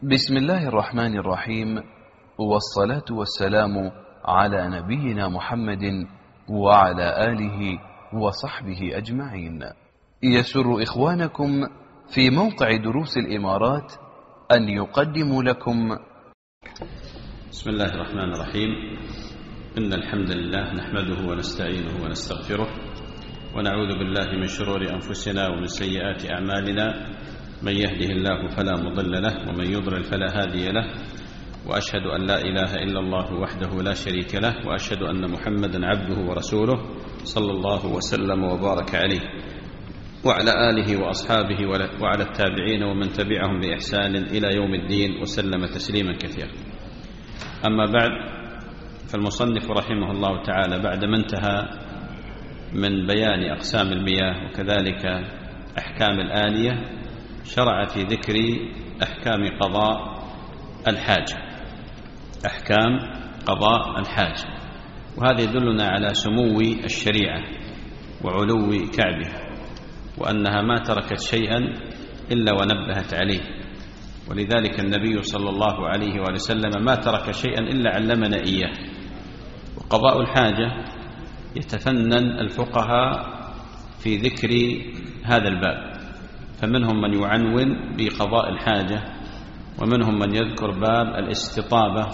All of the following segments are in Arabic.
بسم الله الرحمن الرحيم، والصلاة والسلام على نبينا محمد وعلى آله وصحبه أجمعين. يسر إخوانكم في موقع دروس الإمارات أن يقدموا لكم. بسم الله الرحمن الرحيم. إن الحمد لله نحمده ونستعينه ونستغفره، ونعوذ بالله من شرور أنفسنا ومن سيئات أعمالنا. من يهده الله فلا مضل له، ومن يضلل فلا هادي له، وأشهد أن لا إله إلا الله وحده لا شريك له، وأشهد أن محمدا عبده ورسوله صلى الله وسلم وبارك عليه وعلى آله وأصحابه وعلى التابعين ومن تبعهم بإحسان إلى يوم الدين، وسلم تسليما كثيرا. أما بعد، فالمصنف رحمه الله تعالى بعدما انتهى من بيان أقسام المياه وكذلك أحكام الآنية، شرع في ذكر أحكام قضاء الحاجة، أحكام قضاء الحاجة. وهذا يدلنا على سمو الشريعة وعلو كعبها، وأنها ما تركت شيئا إلا ونبهت عليه. ولذلك النبي صلى الله عليه وسلم ما ترك شيئا إلا علمنا إياه. وقضاء الحاجة يتفنن الفقهاء في ذكر هذا الباب، فمنهم من يعنون بقضاء الحاجة، ومنهم من يذكر باب الاستطابة،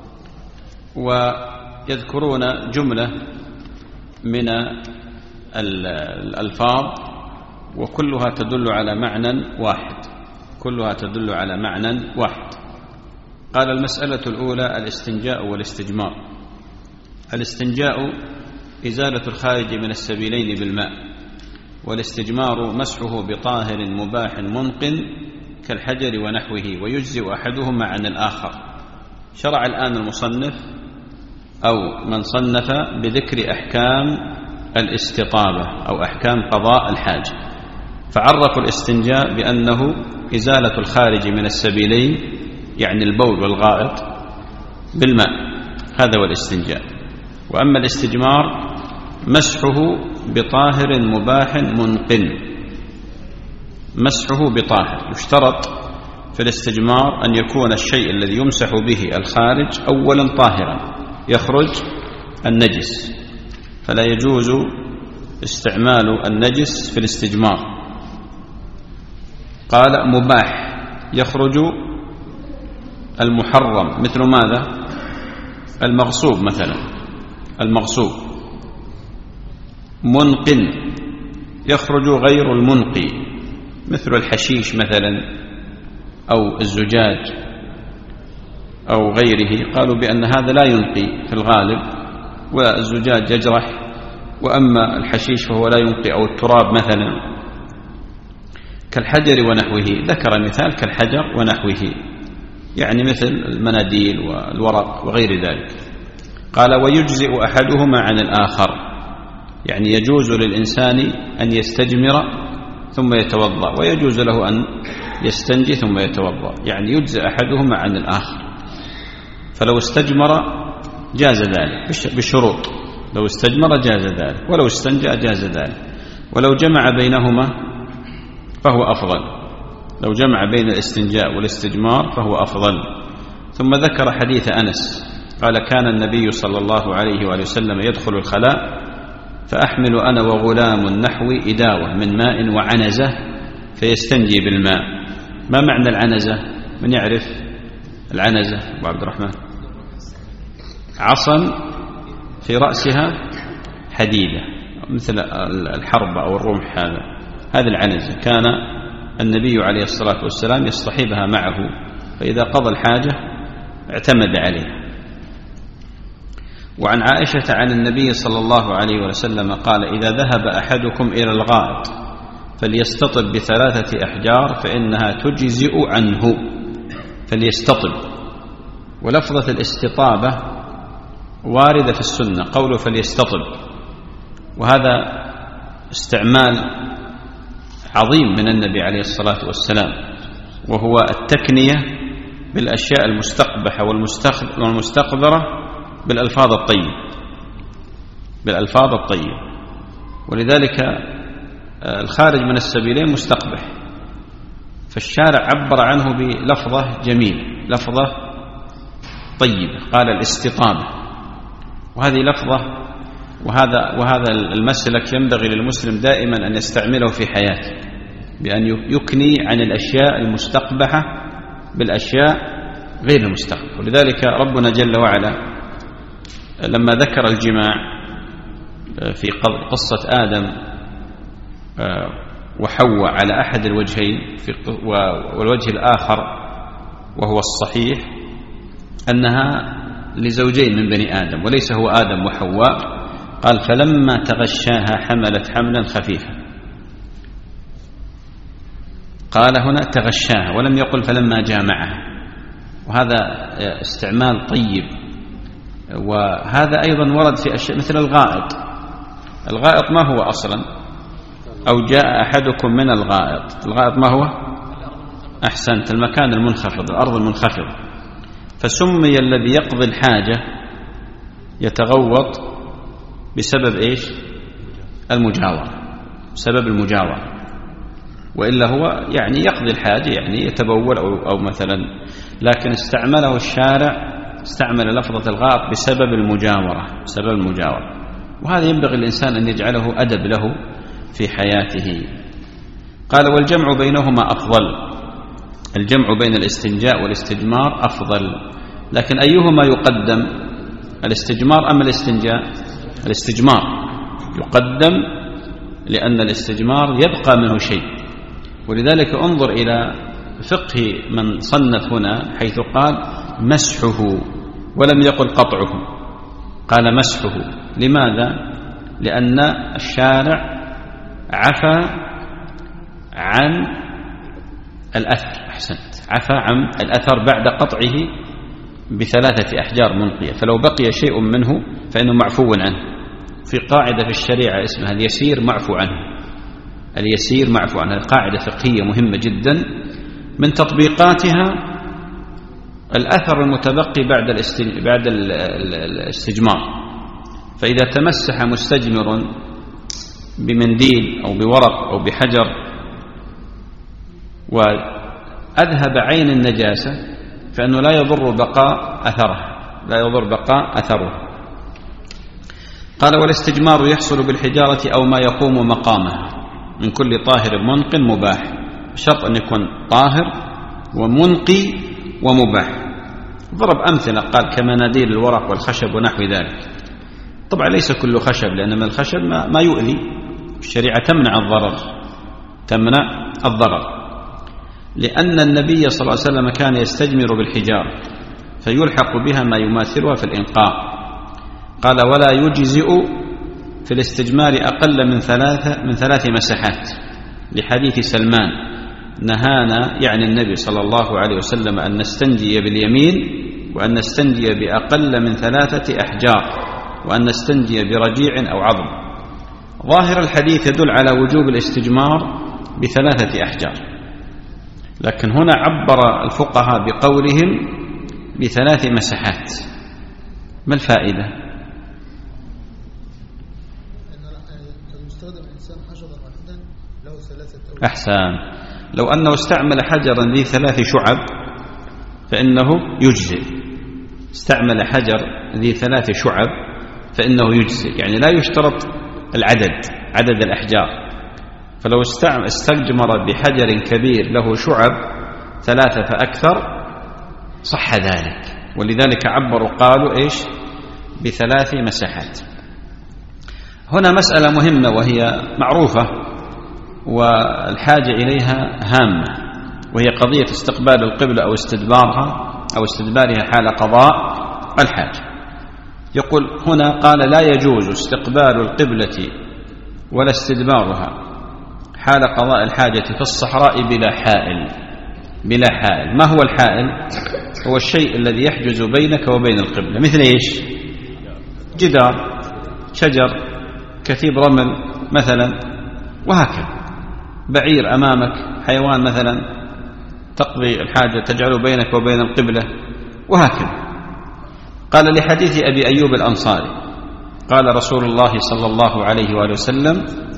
ويذكرون جملة من الألفاظ وكلها تدل على معنى واحد، كلها تدل على معنى واحد. قال: المسألة الأولى الاستنجاء والاستجمار. الاستنجاء إزالة الخارج من السبيلين بالماء، والاستجمار مسحه بطاهر مباح منقٍ كالحجر ونحوه، ويجزئ أحدهما عن الآخر. شرع الآن المصنف أو من صنف بذكر أحكام الاستطابة أو أحكام قضاء الحاجة، فعرفوا الاستنجاء بأنه إزالة الخارج من السبيلين، يعني البول والغائط، بالماء، هذا هو الاستنجاء. وأما الاستجمار مسحه بطاهر مباح منقٍ، مسحه بطاهر. يشترط في الاستجمار أن يكون الشيء الذي يمسح به الخارج أولا طاهرا، يخرج النجس، فلا يجوز استعمال النجس في الاستجمار. قال: مباح، يخرج المحرم، مثل ماذا؟ المغصوب مثلا، المغصوب. منقٍ، يخرج غير المنقي، مثل الحشيش مثلا أو الزجاج أو غيره. قالوا بأن هذا لا ينقي في الغالب، والزجاج يجرح، وأما الحشيش فهو لا ينقي، أو التراب مثلا كالحجر ونحوه. ذكر مثال كالحجر ونحوه، يعني مثل المناديل والورق وغير ذلك. قال: ويجزئ أحدهما عن الآخر، يعني يجوز للإنسان أن يستجمر ثم يتوضأ، ويجوز له أن يستنجي ثم يتوضأ، يعني يجزئ أحدهما عن الآخر. فلو استجمر جاز ذلك بشروط، لو استجمر جاز ذلك، ولو استنجى جاز ذلك، ولو جمع بينهما فهو أفضل، لو جمع بين الاستنجاء والاستجمار فهو أفضل. ثم ذكر حديث أنس قال: كان النبي صلى الله عليه وسلم يدخل الخلاء فأحمل أنا وغلام نحوي إداوة من ماء وعنزة فيستنجي بالماء. ما معنى العنزة؟ من يعرف العنزة؟ أبو عبد الرحمن. عصا في رأسها حديدة مثل الحرب أو الرمح، هذه العنزة. كان النبي عليه الصلاة والسلام يصطحبها معه، فإذا قضى الحاجة اعتمد عليها. وعن عائشة عن النبي صلى الله عليه وسلم قال: إذا ذهب أحدكم إلى الغائط فليستطب ب3 أحجار فإنها تجزئ عنه. فليستطب، ولفظة الاستطابة واردة في السنة، قوله فليستطب، وهذا استعمال عظيم من النبي عليه الصلاة والسلام، وهو التكنية بالأشياء المستقبحة والمستقذرة بالألفاظ الطيبة، بالألفاظ الطيبة. ولذلك الخارج من السبيلين مستقبح، فالشارع عبر عنه بلفظة جميلة، لفظة طيبة، قال الاستطابة، وهذه لفظة وهذا المسلك ينبغي للمسلم دائما أن يستعمله في حياته، بأن يكني عن الأشياء المستقبحة بالأشياء غير المستقبحة. ولذلك ربنا جل وعلا لما ذكر الجماع في قصة آدم وحواء على أحد الوجهين، والوجه الآخر وهو الصحيح أنها لزوجين من بني آدم وليس هو آدم وحواء، قال فلما تغشاها حملت حملا خفيفا، قال هنا تغشاها ولم يقل فلما جامعها، وهذا استعمال طيب. وهذا أيضا ورد في أشياء مثل الغائط. الغائط ما هو أصلا؟ أو جاء أحدكم من الغائط. الغائط ما هو؟ أحسنت، المكان المنخفض، الأرض المنخفضة. فسمي الذي يقضي الحاجة يتغوط بسبب إيش؟ المجاورة، بسبب المجاورة، وإلا هو يعني يقضي الحاجة، يعني يتبول أو مثلا، لكن استعمله الشارع، استعمل لفظة الغائط بسبب المجاورة، بسبب المجاورة. وهذا ينبغي الإنسان أن يجعله أدب له في حياته. قال والجمع بينهما أفضل، الجمع بين الاستنجاء والاستجمار أفضل، لكن أيهما يقدم، الاستجمار أم الاستنجاء؟ الاستجمار يقدم، لأن الاستجمار يبقى منه شيء. ولذلك انظر إلى فقه من صنف هنا حيث قال مسحه ولم يقل قطعه، قال مسحه. لماذا؟ لأن الشارع عفى عن الأثر، أحسنت، عفى عن الأثر بعد قطعه ب3 أحجار منقية، فلو بقي شيء منه فإنه معفو عنه. في قاعدة في الشريعة اسمها اليسير معفو عنه، اليسير معفو عنه، قاعدة فقهية مهمة جدا، من تطبيقاتها الأثر المتبقي بعد الاستجمار. فإذا تمسح مستجمر بمنديل أو بورق أو بحجر وأذهب عين النجاسة فإنه لا يضر بقاء أثرها، لا يضر بقاء أثره. قال والاستجمار يحصل بالحجارة أو ما يقوم مقامها من كل طاهر منق مباح، شرط أن يكون طاهر ومنقي ومباح. ضرب أمثلة، قال كمناديل الورق والخشب ونحو ذلك. طبعا ليس كل خشب، لأن من الخشب ما يؤذي، الشريعة تمنع الضرر، تمنع الضرر، لأن النبي صلى الله عليه وسلم كان يستجمر بالحجارة فيلحق بها ما يماثلها في الإنقاء. قال ولا يجزئ في الاستجمار أقل من 3 مسحات، لحديث سلمان نهانا يعني النبي صلى الله عليه وسلم أن نستنجي باليمين، وأن نستنجي بأقل من 3 أحجار، وأن نستنجي برجيع أو عظم. ظاهر الحديث يدل على وجوب الاستجمار ب3 أحجار، لكن هنا عبر الفقهاء بقولهم ب3 مسحات. ما الفائدة؟ أحسن، لو أنه استعمل حجرا ذي 3 شعب فإنه يجزئ، استعمل حجر ذي 3 شعب فإنه يجزئ، يعني لا يشترط عدد الأحجار. فلو استجمر بحجر كبير له شعب 3 فأكثر صح ذلك، ولذلك عبروا قالوا إيش؟ ب3 مساحات. هنا مسألة مهمة وهي معروفة والحاجة إليها هامة، وهي قضية استقبال القبلة أو استدبارها حال قضاء الحاجة. يقول هنا قال لا يجوز استقبال القبلة ولا استدبارها حال قضاء الحاجة في الصحراء بلا حائل. ما هو الحائل؟ هو الشيء الذي يحجز بينك وبين القبلة، مثل إيش؟ جدار، شجر، كثيب رمل مثلا، وهكذا. بعير أمامك، حيوان مثلا تقضي الحاجة تجعل بينك وبين القبلة، وهكذا. قال لحديث أبي أيوب الأنصاري قال رسول الله صلى الله عليه وآله وسلم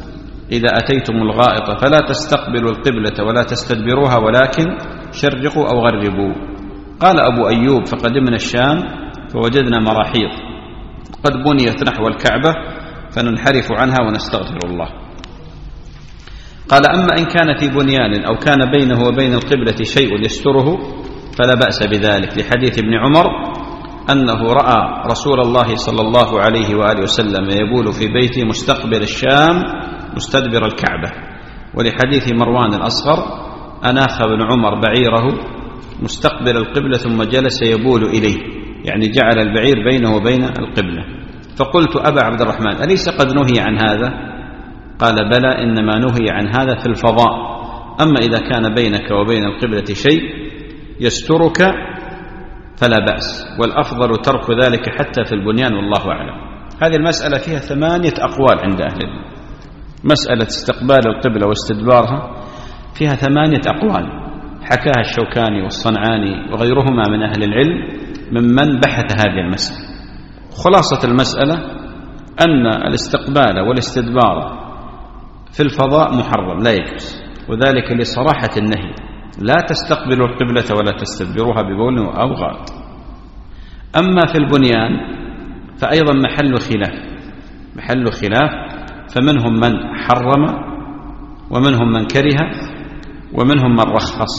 إذا أتيتم الغائط فلا تستقبلوا القبلة ولا تستدبروها ولكن شرقوا أو غربوا. قال أبو أيوب: فقدمنا الشام فوجدنا مراحيض قد بنيت نحو الكعبة فننحرف عنها ونستغفر الله. قال: أما إن كان في بنيان أو كان بينه وبين القبلة شيء يستره فلا بأس بذلك، لحديث ابن عمر أنه رأى رسول الله صلى الله عليه وآله وسلم يبول في بيته مستقبل الشام مستدبر الكعبة، ولحديث مروان الأصغر أناخ ابن عمر بعيره مستقبل القبلة ثم جلس يبول إليه، يعني جعل البعير بينه وبين القبلة. فقلت: أبا عبد الرحمن، أليس قد نهي عن هذا؟ قال: بلى، إنما نهي عن هذا في الفضاء، أما إذا كان بينك وبين القبلة شيء يسترك فلا بأس، والأفضل ترك ذلك حتى في البنيان، والله أعلم. هذه المسألة فيها 8 أقوال عند أهل العلم. مسألة استقبال القبلة واستدبارها فيها 8 أقوال حكاها الشوكاني والصنعاني وغيرهما من أهل العلم ممن بحث هذه المسألة. خلاصة المسألة أن الاستقبال والاستدبار في الفضاء محرم لا يجوز، وذلك لصراحة النهي: لا تستقبلوا القبلة ولا تستدبروها ببول أو غائط. أما في البنيان فأيضا محل خلاف، فمنهم من حرم ومنهم من كره ومنهم من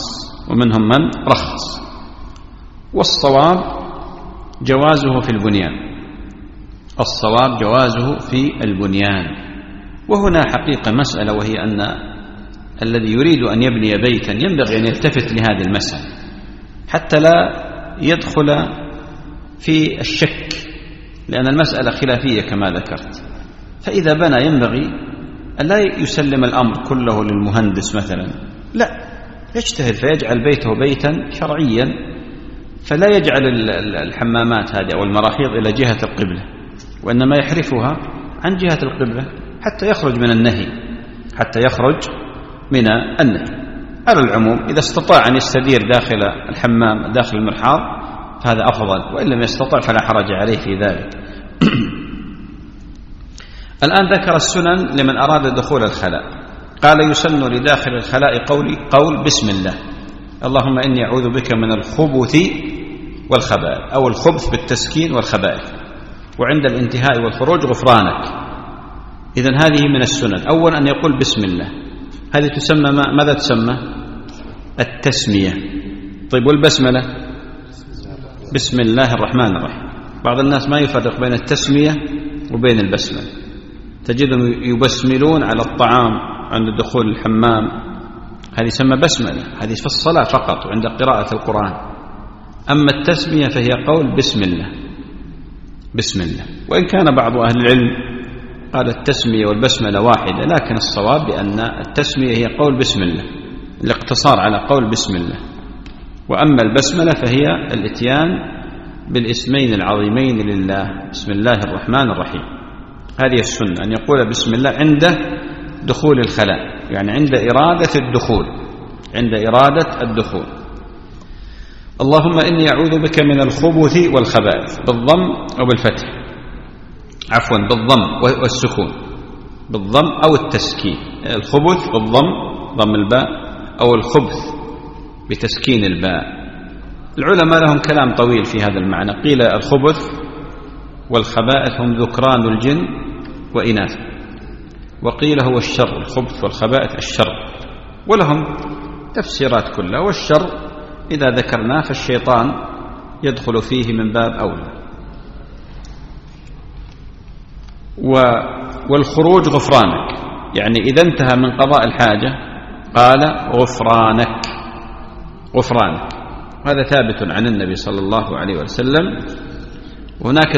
رخص والصواب جوازه في البنيان. وهنا حقيقة مسألة، وهي أن الذي يريد أن يبني بيتا ينبغي أن يلتفت لهذه المسألة حتى لا يدخل في الشك، لأن المسألة خلافية كما ذكرت. فإذا بنى ينبغي أن لا يسلم الأمر كله للمهندس مثلا، لا، يجتهد فيجعل بيته بيتا شرعيا، فلا يجعل الحمامات هذه أو المراحيض إلى جهة القبلة، وإنما يحرفها عن جهة القبلة حتى يخرج من النهي. على العموم إذا استطاع أن يستدير داخل الحمام داخل المرحاض فهذا أفضل، وإن لم يستطع فلا حرج عليه في ذلك. الآن ذكر السنن لمن أراد دخول الخلاء. قال: يسن لداخل الخلاء قول بسم الله، اللهم إني أعوذ بك من الخبث والخبائث، أو الخبث بالتسكين والخبائث، وعند الانتهاء والخروج غفرانك. إذن هذه من السنن. أولا أن يقول بسم الله، هذه تسمى ماذا تسمى؟ التسمية. طيب، والبسملة؟ بسم الله الرحمن الرحيم. بعض الناس ما يفرق بين التسمية وبين البسملة، تجدهم يبسملون على الطعام عند دخول الحمام، هذه يسمى بسملة، هذه في الصلاة فقط وعند قراءة القرآن. أما التسمية فهي قول بسم الله. وإن كان بعض أهل العلم قال التسمية والبسملة واحدة، لكن الصواب بأن التسمية هي قول بسم الله، الاقتصار على قول بسم الله. وأما البسملة فهي الاتيان بالاسمين العظيمين لله، بسم الله الرحمن الرحيم. هذه السنة، أن يقول بسم الله عند دخول الخلاء، يعني عند إرادة الدخول. اللهم إني أعوذ بك من الخبث والخبائث، بالضم أو بالفتح، عفوا بالضم والسكون، بالضم أو التسكين. الخبث بالضم ضم الباء، أو الخبث بتسكين الباء. العلماء لهم كلام طويل في هذا المعنى. قيل الخبث والخبائث هم ذكران الجن وإناث، وقيل هو الشر، الخبث والخبائث الشر، ولهم تفسيرات كلها. والشر إذا ذكرناه فالشيطان يدخل فيه من باب أولى. والخروج غفرانك، يعني إذا انتهى من قضاء الحاجة قال غفرانك. هذا ثابت عن النبي صلى الله عليه وسلم. وهناك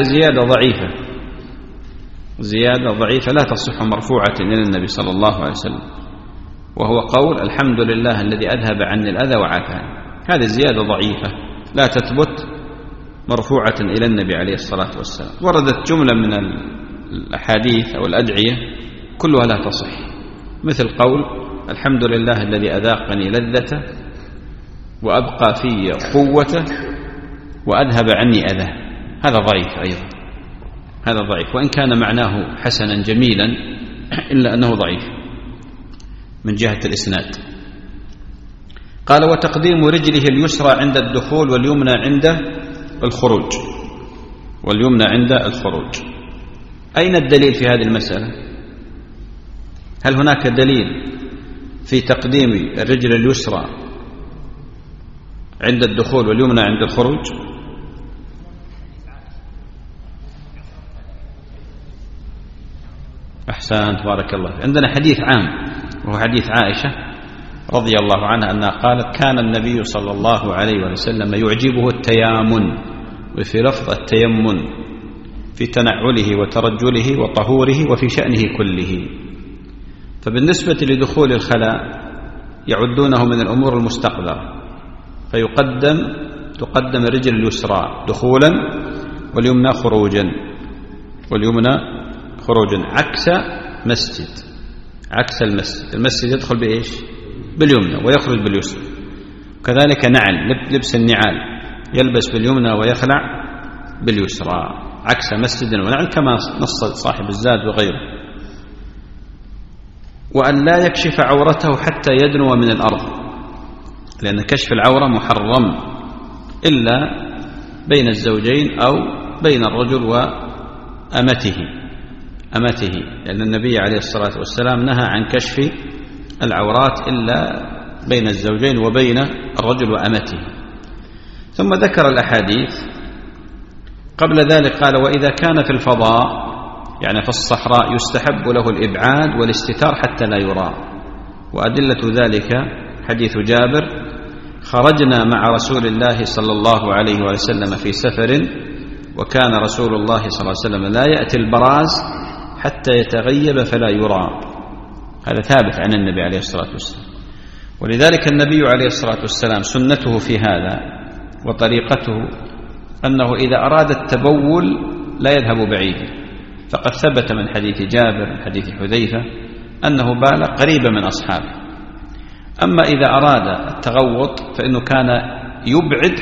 زيادة ضعيفة لا تصح مرفوعة إلى النبي صلى الله عليه وسلم، وهو قول الحمد لله الذي أذهب عني الأذى وعافاني. هذه زيادة ضعيفة لا تثبت مرفوعة إلى النبي عليه الصلاة والسلام. وردت جملة من الأحاديث أو الأدعية كلها لا تصح، مثل قول الحمد لله الذي أذاقني لذته وأبقى في قوته وأذهب عني أذاه. هذا ضعيف أيضا، هذا ضعيف، وإن كان معناه حسنا جميلا إلا أنه ضعيف. من جهة الإسناد. قال: وتقديم رجله اليسرى عند الدخول واليمنى عند الخروج. واليمنى عند الخروج. أين الدليل في هذه المسألة؟ هل هناك دليل في تقديم الرجل اليسرى عند الدخول واليمنى عند الخروج؟ أحسنت، بارك الله. عندنا حديث عام وهو حديث عائشة رضي الله عنها أنها قالت: كان النبي صلى الله عليه وسلم يعجبه التيامن، وفي لفظ التيمن، في تنعله وترجله وطهوره وفي شأنه كله. فبالنسبة لدخول الخلاء يعدونه من الأمور المستقذرة، تقدم الرجل اليسرى دخولا واليمنى خروجا، عكس المسجد. المسجد يدخل بإيش؟ باليمنى ويخرج باليسرى. كذلك لبس النعال يلبس باليمنى ويخلع باليسرى، عكس مسجد ونعل كما نص صاحب الزاد وغيره. وأن لا يكشف عورته حتى يدنو من الأرض، لأن كشف العورة محرم إلا بين الزوجين أو بين الرجل وأمته، لأن النبي عليه الصلاة والسلام نهى عن كشف العورات إلا بين الزوجين وبين الرجل وأمته. ثم ذكر الأحاديث. قبل ذلك قال: وإذا كان في الفضاء، يعني في الصحراء، يستحب له الإبعاد والاستتار حتى لا يرى. وأدلة ذلك حديث جابر: خرجنا مع رسول الله صلى الله عليه وسلم في سفر، وكان رسول الله صلى الله عليه وسلم لا يأتي البراز حتى يتغيب فلا يرى. هذا ثابت عن النبي عليه الصلاة والسلام. ولذلك النبي عليه الصلاة والسلام سنته في هذا وطريقته أنه إذا أراد التبول لا يذهب بعيدا، فقد ثبت من حديث جابر من حديث حذيفة أنه بال قريبا من أصحابه. أما إذا أراد التغوط فإنه كان يبعد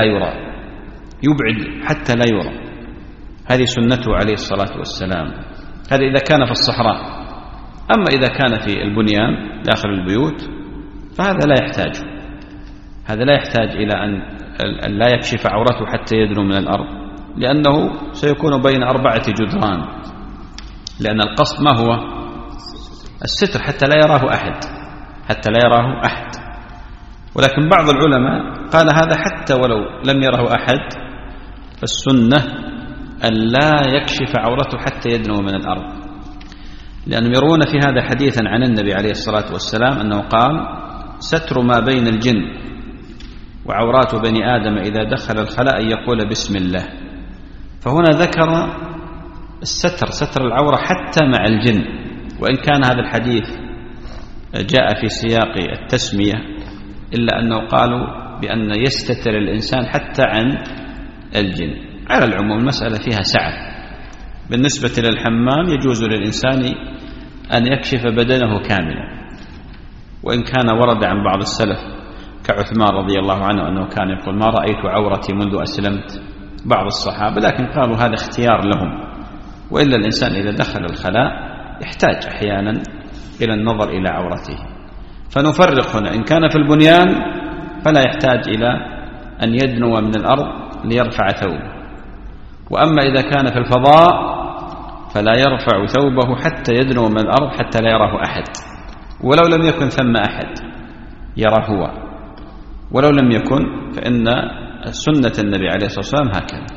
حتى لا يرى. هذه سنته عليه الصلاة والسلام. هذا إذا كان في الصحراء. أما إذا كان في البنيان داخل البيوت فهذا لا يحتاج إلى أن لا يكشف عورته حتى يدنو من الأرض، لأنه سيكون بين 4 جدران، لأن القصد ما هو؟ الستر حتى لا يراه أحد. ولكن بعض العلماء قال هذا حتى ولو لم يره أحد، فالسنة أن لا يكشف عورته حتى يدنو من الأرض، لأنهم يرون في هذا حديثا عن النبي عليه الصلاة والسلام أنه قال: ستر ما بين الجن وعورات بني آدم إذا دخل الخلاء أن يقول بسم الله. فهنا ذكر ستر العورة حتى مع الجن، وإن كان هذا الحديث جاء في سياق التسمية، إلا أنه قالوا بأن يستتر الإنسان حتى عن الجن. على العموم المسألة فيها سعة. بالنسبة للحمام يجوز للإنسان أن يكشف بدنه كاملا، وإن كان ورد عن بعض السلف كعثمان رضي الله عنه أنه كان يقول: ما رأيت عورتي منذ أسلمت، بعض الصحابة، لكن قالوا هذا اختيار لهم. وإلا الإنسان إذا دخل الخلاء يحتاج أحيانا إلى النظر إلى عورته. فنفرق هنا: إن كان في البنيان فلا يحتاج إلى أن يدنو من الأرض ليرفع ثوبه، وأما إذا كان في الفضاء فلا يرفع ثوبه حتى يدنو من الأرض حتى لا يراه أحد، ولو لم يكن ثم أحد يراه هو، ولو لم يكن فإن سنة النبي عليه الصلاة والسلام هكذا.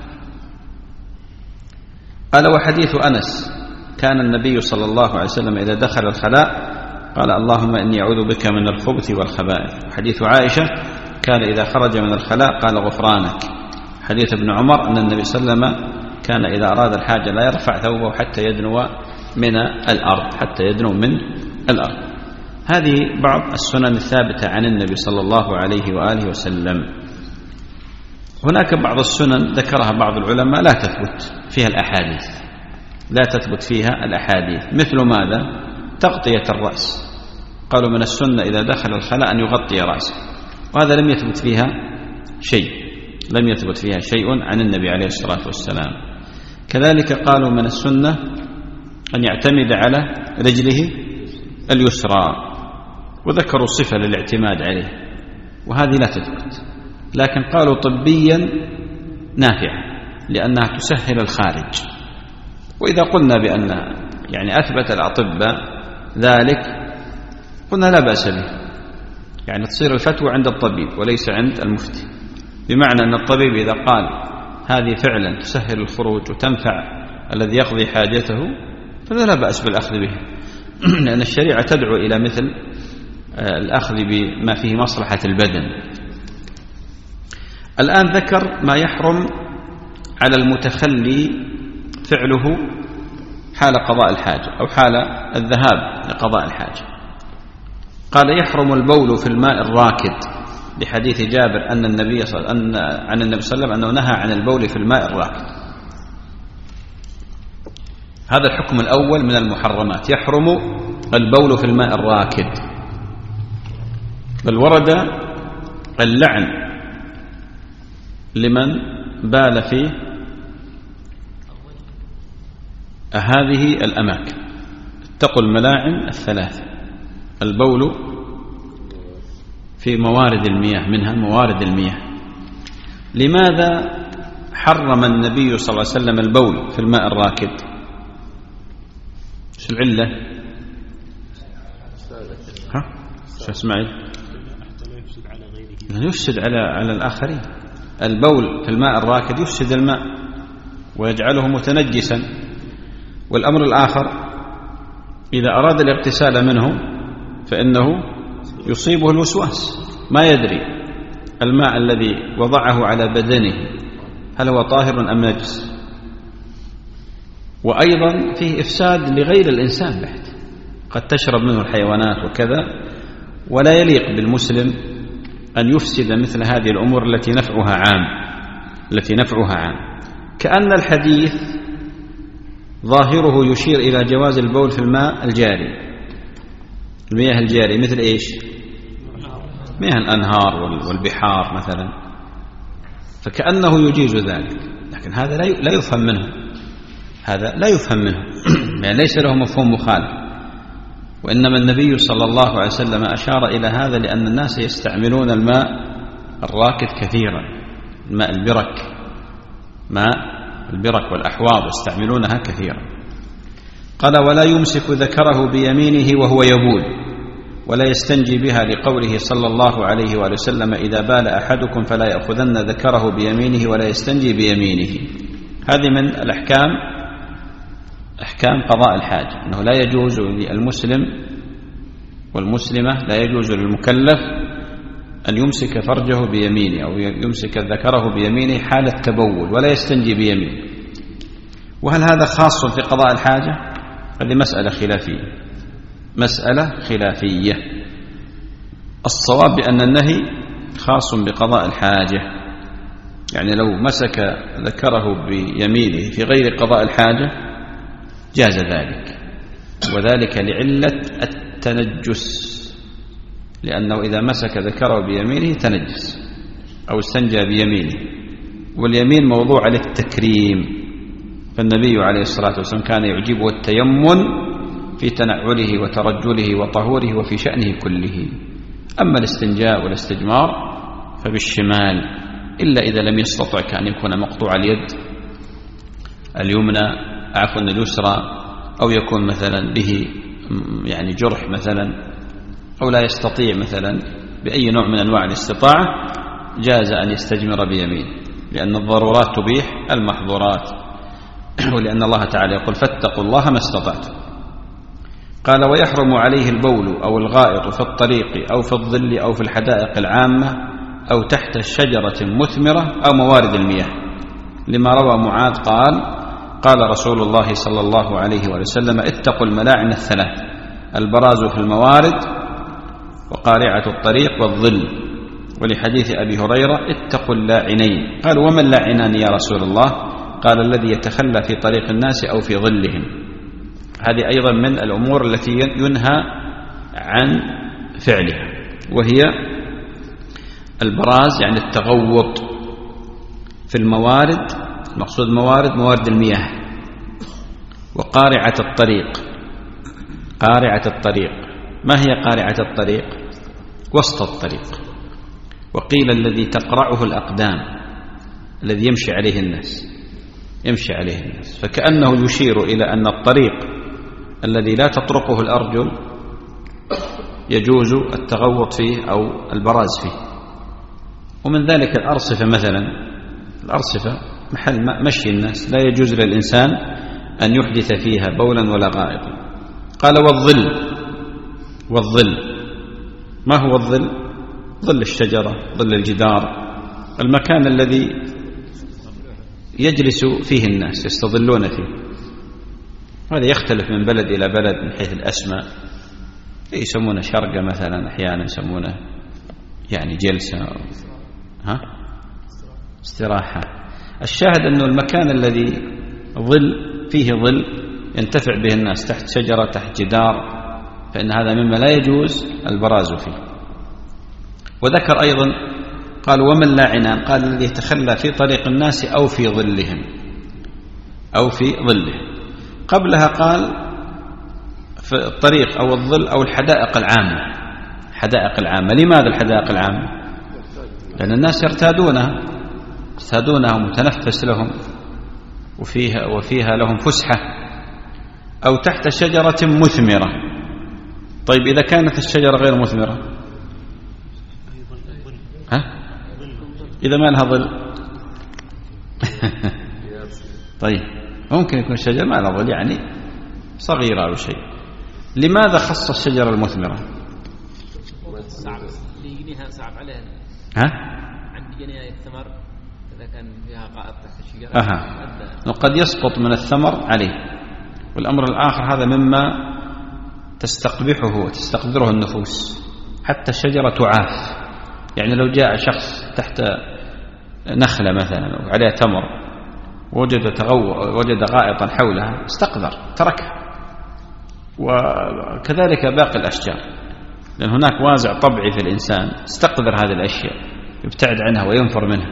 قال: وحديث أنس: كان النبي صلى الله عليه وسلم إذا دخل الخلاء قال: اللهم إني أعوذ بك من الخبث والخبائث. وحديث عائشة: كان إذا خرج من الخلاء قال: غفرانك. حديث ابن عمر أن النبي صلى الله عليه وسلم كان إذا أراد الحاجة لا يرفع ثوبه حتى يدنو من الأرض. هذه بعض السنن الثابتة عن النبي صلى الله عليه وآله وسلم. هناك بعض السنن ذكرها بعض العلماء لا تثبت فيها الأحاديث. مثل ماذا؟ تغطية الرأس. قالوا من السنة إذا دخل الخلاء أن يغطي رأسه، وهذا لم يثبت فيها شيء عن النبي عليه الصلاة والسلام. كذلك قالوا من السنة أن يعتمد على رجله اليسرى، وذكروا صفة للاعتماد عليه، وهذه لا تثبت، لكن قالوا طبيا نافعة لأنها تسهل الخارج. وإذا قلنا بأن يعني أثبت الأطباء ذلك قلنا لا بأس به، يعني تصير الفتوى عند الطبيب وليس عند المفتي، بمعنى أن الطبيب إذا قال هذه فعلا تسهل الخروج وتنفع الذي يقضي حاجته فلا بأس بالأخذ به، لأن الشريعة تدعو إلى مثل الأخذ بما فيه مصلحة البدن. الآن ذكر ما يحرم على المتخلي فعله حال قضاء الحاجة أو حال الذهاب لقضاء الحاجة. قال يحرم البول في الماء الراكد لحديث جابر أن النبي صلى الله عليه وسلم أنه نهى عن البول في الماء الراكد. هذا الحكم الأول من المحرمات، يحرم البول في الماء الراكد. بل ورد اللعن لمن بال في هذه الأماكن. اتقوا الملاعن الثلاثة: البول في موارد المياه، منها موارد المياه. لماذا حرم النبي صلى الله عليه وسلم البول في الماء الراكد؟ شو العلة؟ شو اسمعي؟ يفسد على الآخرين. البول في الماء الراكد يفسد الماء ويجعله متنجسا. والأمر الآخر إذا أراد الاغتسال منه فإنه يصيبه الوسواس، ما يدري الماء الذي وضعه على بدنه هل هو طاهر أم نجس. وأيضا فيه إفساد لغير الإنسان بحت، قد تشرب منه الحيوانات وكذا، ولا يليق بالمسلم أن يفسد مثل هذه الأمور التي نفعها عام. كأن الحديث ظاهره يشير إلى جواز البول في الماء الجاري، المياه الجاري، مثل إيش؟ مياه الأنهار والبحار مثلا، فكأنه يجيز ذلك. لكن هذا لا يفهم منه، هذا لا يفهم منه يعني ليس له مفهوم مخالف. وإنما النبي صلى الله عليه وسلم أشار إلى هذا لأن الناس يستعملون الماء الراكد كثيرا، ماء البرك والأحواض يستعملونها كثيرا. قال ولا يمسك ذكره بيمينه وهو يبول ولا يستنجي بها، لقوله صلى الله عليه وآله وسلم إذا بال أحدكم فلا يأخذن ذكره بيمينه ولا يستنجي بيمينه. هذه من الأحكام، أحكام قضاء الحاجة، أنه لا يجوز للمسلم والمسلمة، لا يجوز للمكلف أن يمسك فرجه بيمينه أو يمسك ذكره بيمينه حال التبول، ولا يستنجي بيمينه. وهل هذا خاص في قضاء الحاجة؟ هذه مسألة خلافية. الصواب بأن النهي خاص بقضاء الحاجة، يعني لو مسك ذكره بيمينه في غير قضاء الحاجة جاز ذلك، وذلك لعلة التنجس، لأنه إذا مسك ذكره بيمينه تنجس أو استنجى بيمينه، واليمين موضوع للتكريم، فالنبي عليه الصلاة والسلام كان يعجبه التيمن في تنعله وترجله وطهوره وفي شأنه كله. أما الاستنجاء والاستجمار فبالشمال، إلا إذا لم يستطع كأن يكون مقطوع اليد اليمنى اليسرى، أو يكون مثلا به يعني جرح مثلا، أو لا يستطيع مثلا بأي نوع من أنواع الاستطاعة، جاز أن يستجمر بيمينه، لأن الضرورات تبيح المحظورات، ولأن الله تعالى يقول فاتقوا الله ما استطعتم. قال ويحرم عليه البول أو الغائط في الطريق أو في الظل أو في الحدائق العامة أو تحت الشجرة مثمرة أو موارد المياه، لما روى معاذ قال رسول الله صلى الله عليه وسلم اتقوا الملاعن الثلاث: البراز في الموارد وقارعة الطريق والظل. ولحديث أبي هريرة اتقوا اللاعنين. قالوا وما اللاعنان يا رسول الله؟ قال الذي يتخلى في طريق الناس أو في ظلهم. هذه أيضا من الأمور التي ينهى عن فعلها، وهي البراز يعني التغوط في الموارد، المقصود موارد المياه، وقارعة الطريق. قارعة الطريق، ما هي قارعة الطريق؟ وسط الطريق. وقيل الذي تقرعه الأقدام، الذي يمشي عليه الناس، فكأنه يشير إلى أن الطريق الذي لا تطرقه الأرجل يجوز التغوط فيه أو البراز فيه. ومن ذلك الأرصفة مثلا، الأرصفة محل مشي الناس، لا يجوز للإنسان أن يحدث فيها بولا ولا غائطا. قال والظل، ما هو الظل؟ ظل الشجرة، ظل الجدار، المكان الذي يجلس فيه الناس يستظلون فيه. هذا يختلف من بلد إلى بلد من حيث الأسماء، يسمونه شرقة مثلا، أحيانا يسمونه يعني جلسة، استراحة. الشاهد أنه المكان الذي فيه ظل ينتفع به الناس، تحت شجرة، تحت جدار، فإن هذا مما لا يجوز البراز فيه. وذكر أيضا قال ومن لا عنان، قال الذي يتخلى في طريق الناس أو في ظلهم، قبلها قال في الطريق أو الظل أو الحدائق العامة. لماذا الحدائق العامة؟ لأن الناس يرتادونها ومتنفس لهم وفيها لهم فسحة. أو تحت شجرة مثمرة. طيب إذا كانت الشجرة غير مثمرة، إذا ما لها ظل طيب ممكن يكون الشجرة ما لها ظل، يعني صغيرة أو شيء. لماذا خص الشجرة المثمرة؟ صعب عليها عند جنيها الثمر إذا كان فيها قائط تحت الشجرة وقد يسقط من الثمر عليه. والأمر الآخر هذا مما تستقبحه وتستقدره النفوس، حتى الشجرة تعاف. يعني لو جاء شخص تحت نخلة مثلا وعليها تمر وجد غائطا حولها استقدر تركها. وكذلك باقي الأشجار، لأن هناك وازع طبيعي في الإنسان استقدر هذه الأشياء، يبتعد عنها وينفر منها.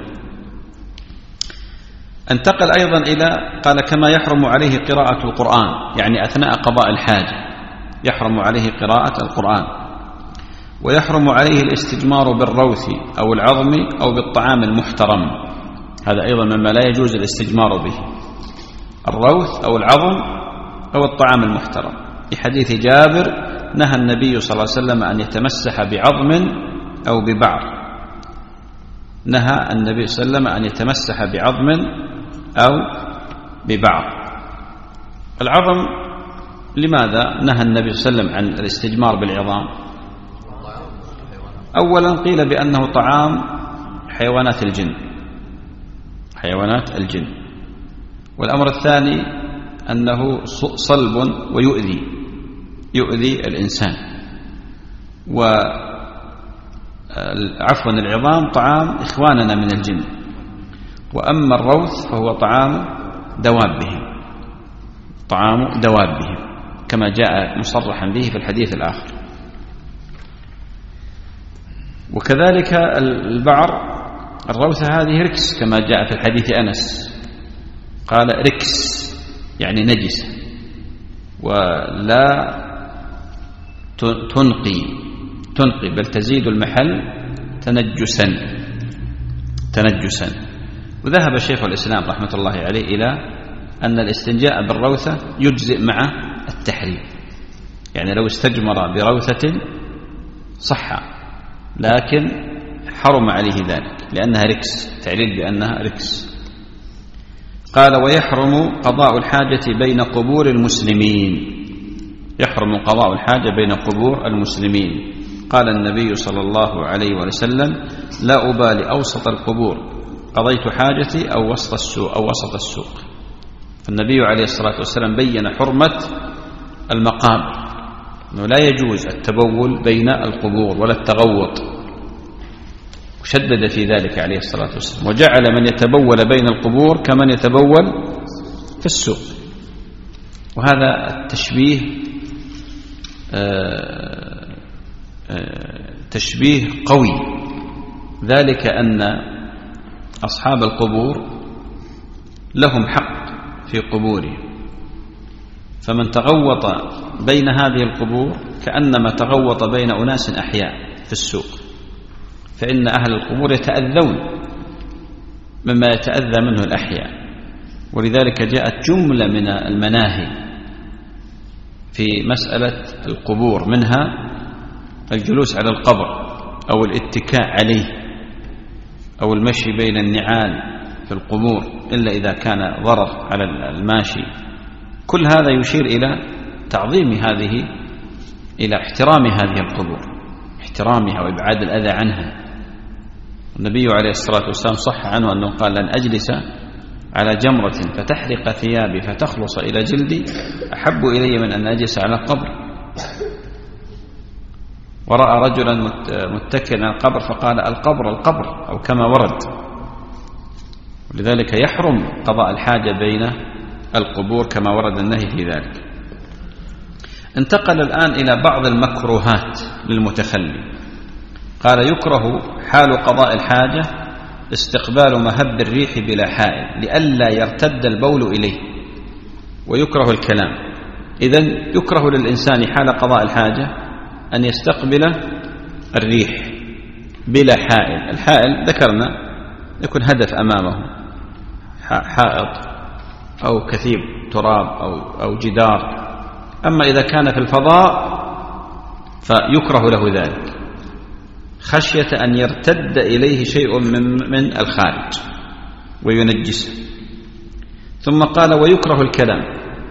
انتقل أيضا إلى قال كما يحرم عليه قراءة القرآن، يعني أثناء قضاء الحاجة يحرم عليه قراءة القرآن. ويحرم عليه الاستجمار بالروث أو العظم أو بالطعام المحترم، هذا أيضا مما لا يجوز الاستجمار به، الروث أو العظم أو الطعام المحترم. في حديث جابر نهى النبي صلى الله عليه وسلم أن يتمسح بعظم أو ببعر، نهى النبي صلى الله عليه وسلم أن يتمسح بعظم أو ببعر. العظم لماذا نهى النبي صلى الله عليه وسلم عن الاستجمار بالعظام؟ أولا قيل بأنه طعام حيوانات الجن. والأمر الثاني أنه صلب ويؤذي الإنسان. وعفوا العظام طعام إخواننا من الجن، وأما الروث فهو طعام دوابهم كما جاء مصرحا به في الحديث الآخر. وكذلك البعر الروثة هذه ركس كما جاء في الحديث أنس، قال ركس يعني نجسة ولا تنقي بل تزيد المحل تنجسا. وذهب شيخ الإسلام رحمة الله عليه إلى أن الاستنجاء بالروثة يجزئ مع التحريم، يعني لو استجمر بروثة صح، لكن حرم عليه ذلك لأنها ركس، تعليل بأنها ركس. قال ويحرم قضاء الحاجة بين قبور المسلمين، يحرم قضاء الحاجة بين قبور المسلمين. قال النبي صلى الله عليه وسلم لا أبالي أوسط القبور قضيت حاجتي أو وسط السوق. فالنبي عليه الصلاة والسلام بين حرمة المقابر، أنه لا يجوز التبول بين القبور ولا التغوط، وشدد في ذلك عليه الصلاة والسلام، وجعل من يتبول بين القبور كمن يتبول في السوق. وهذا التشبيه تشبيه قوي، ذلك أن أصحاب القبور لهم حق في قبورهم، فمن تغوط بين هذه القبور كأنما تغوط بين أناس أحياء، في السوق، فإن أهل القبور يتأذون مما يتأذى منه الأحياء، ولذلك جاءت جملة من المناهي في مسألة القبور، منها الجلوس على القبر أو الاتكاء عليه أو المشي بين النعال في القبور إلا إذا كان ضرر على الماشي. كل هذا يشير إلى تعظيم هذه، إلى احترام هذه القبور، احترامها وإبعاد الأذى عنها. النبي عليه الصلاة والسلام صح عنه أنه قال: لن أجلس على جمرة فتحرق ثيابي فتخلص إلى جلدي أحب إلي من أن أجلس على قبر. ورأى رجلا متكئا على القبر فقال: القبر القبر، أو كما ورد. ولذلك يحرم قضاء الحاجة بين القبور كما ورد النهي في ذلك. انتقل الآن إلى بعض المكروهات للمتخلي. قال: يكره حال قضاء الحاجة استقبال مهب الريح بلا حائل لئلا يرتد البول إليه، ويكره الكلام. إذن يكره للإنسان حال قضاء الحاجة أن يستقبل الريح بلا حائل. الحائل ذكرنا يكون هدف أمامه، حائط أو كثيب تراب أو جدار. أما إذا كان في الفضاء فيكره له ذلك خشية أن يرتد إليه شيء من الخارج وينجسه. ثم قال: ويكره الكلام،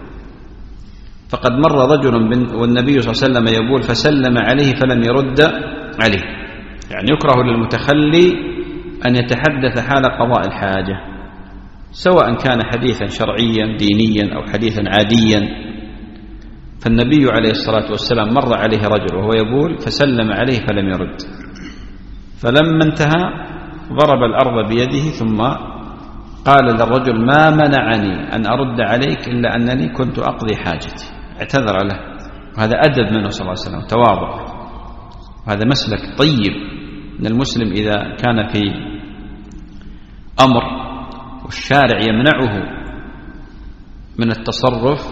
فقد مر رجل والنبي صلى الله عليه وسلم يبول فسلم عليه فلم يرد عليه. يعني يكره للمتخلي أن يتحدث حال قضاء الحاجة، سواء كان حديثا شرعيا دينيا أو حديثا عاديا. فالنبي عليه الصلاة والسلام مر عليه رجل وهو يبول فسلم عليه فلم يرد، فلما انتهى ضرب الأرض بيده ثم قال للرجل: ما منعني أن أرد عليك إلا أنني كنت أقضي حاجتي. اعتذر له، وهذا أدب منه صلى الله عليه وسلم، تواضع. وهذا مسلك طيب من المسلم إذا كان في أمر والشارع يمنعه من التصرف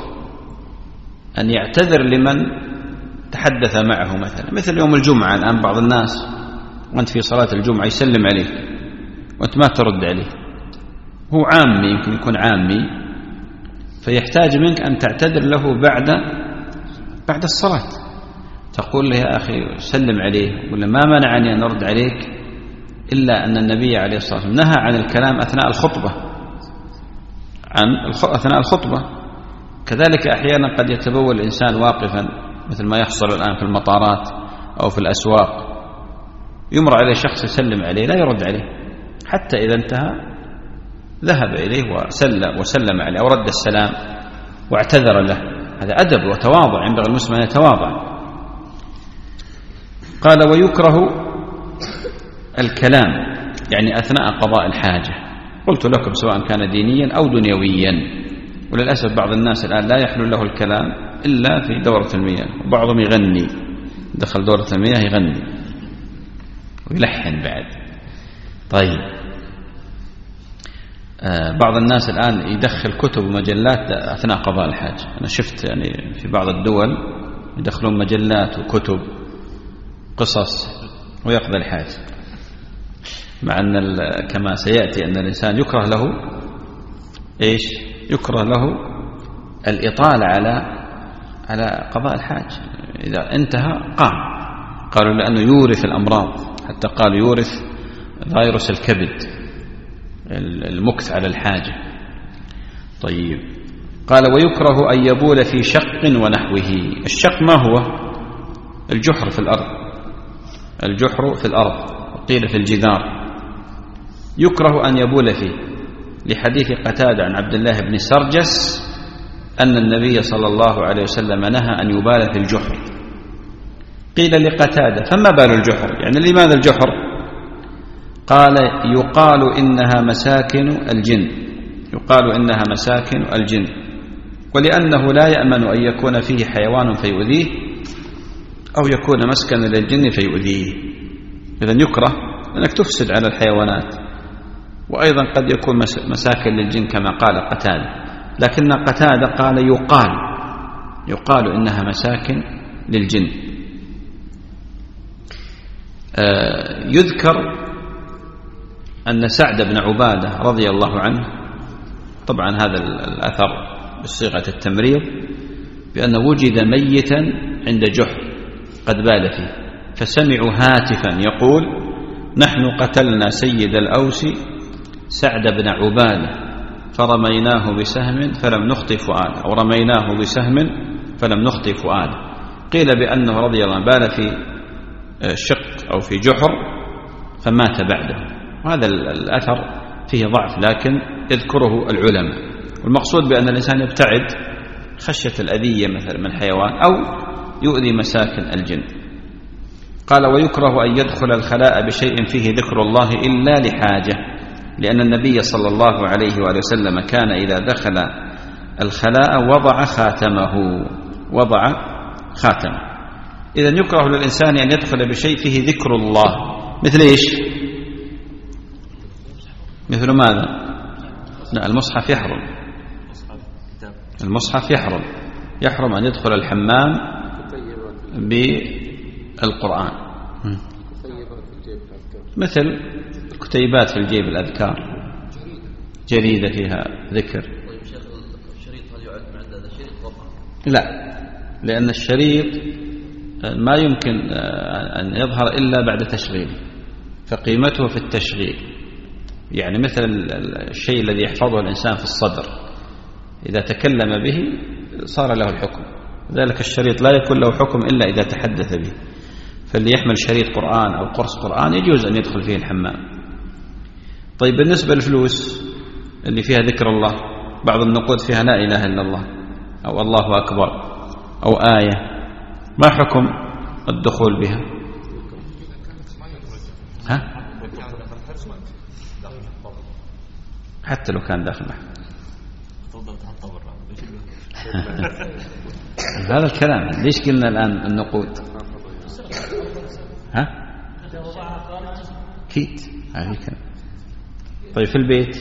أن يعتذر لمن تحدث معه. مثل يوم الجمعة الآن بعض الناس وأنت في صلاة الجمعة يسلم عليك وأنت ما ترد عليه، هو عامي، يمكن يكون عامي، فيحتاج منك أن تعتذر له بعد الصلاة. تقول له: يا أخي سلم عليه، ولا ما منعني أن أرد عليك إلا أن النبي عليه الصلاة والسلام نهى عن الكلام أثناء الخطبة. كذلك أحيانا قد يتبول الإنسان واقفا، مثل ما يحصل الآن في المطارات أو في الأسواق، يمر عليه شخص يسلم عليه لا يرد عليه، حتى إذا انتهى ذهب إليه وسلم عليه أو رد السلام واعتذر له. هذا أدب وتواضع، ينبغي المسلم أن يتواضع. قال: ويكره الكلام، يعني أثناء قضاء الحاجة. قلت لكم سواء كان دينيا أو دنيويا. وللأسف بعض الناس الآن لا يحلو له الكلام إلا في دورة المياه، وبعضهم يغني، دخل دورة المياه يغني ويلحن بعد. طيب، بعض الناس الآن يدخل كتب ومجلات أثناء قضاء الحاجة. أنا شفت يعني في بعض الدول يدخلون مجلات وكتب قصص ويقضي الحاجة، مع أن كما سيأتي أن الإنسان يكره له إيش؟ يكره له الإطالة على قضاء الحاجة. إذا انتهى قالوا لأنه يورث الأمراض، حتى قالوا يورث فيروس الكبد المكث على الحاجة. طيب، قال: ويكره أن يبول في شق ونحوه. الشق ما هو؟ الجحر في الأرض، وقيل في الجدار. يكره أن يبول فيه، لحديث قتادة عن عبد الله بن سرجس أن النبي صلى الله عليه وسلم نهى أن يبال في الجحر. قيل لقتادة: فما بال الجحر؟ يعني لماذا الجحر؟ قال: يقال إنها مساكن الجن، ولأنه لا يأمن أن يكون فيه حيوان فيؤذيه أو يكون مسكنا للجن فيؤذيه. إذن يكره أنك تفسد على الحيوانات، وأيضا قد يكون مساكن للجن كما قال قتادة، لكن قتادة قال يقال إنها مساكن للجن. يذكر أن سعد بن عبادة رضي الله عنه، طبعا هذا الأثر بصيغة التمريض، بأنه وجد ميتا عند جحر قد بال فيه، فسمعوا هاتفا يقول: نحن قتلنا سيد الأوس سعد بن عبادة فرميناه بسهم فلم نخطئ فؤاده، أو رميناه بسهم فلم نخطئ فؤاده. قيل بأنه رضي الله عنه بال في شق أو في جحر فمات بعده. وهذا الأثر فيه ضعف لكن يذكره العلماء، والمقصود بأن الإنسان يبتعد خشية الأذية مثلا من حيوان أو يؤذي مساكن الجن. قال: ويكره أن يدخل الخلاء بشيء فيه ذكر الله إلا لحاجة، لأن النبي صلى الله عليه وآله وسلم كان إذا دخل الخلاء وضع خاتمه. إذن يكره للإنسان أن يدخل بشيء فيه ذكر الله، مثل إيش؟ مثل ماذا؟ لا، المصحف يحرم أن يدخل الحمام بالقرآن، مثل كتيبات في الجيب الأذكار، جريدة فيها ذكر. الشريط هل يعد عند هذا شريط طبعا؟ لا، لأن الشريط ما يمكن أن يظهر إلا بعد تشغيل، فقيمته في التشغيل. يعني مثل الشيء الذي يحفظه الإنسان في الصدر إذا تكلم به صار له الحكم، ذلك الشريط لا يكون له حكم إلا إذا تحدث به. فاللي يحمل شريط قرآن أو قرص قرآن يجوز أن يدخل فيه الحمام. طيب بالنسبة للفلوس اللي فيها ذكر الله، بعض النقود فيها لا إله إلا الله أو الله أكبر أو آية، ما حكم الدخول بها؟ حتى لو كان داخل هذا الكلام. ليش قلنا الآن النقود؟ كيت هذه كلام. طيب في البيت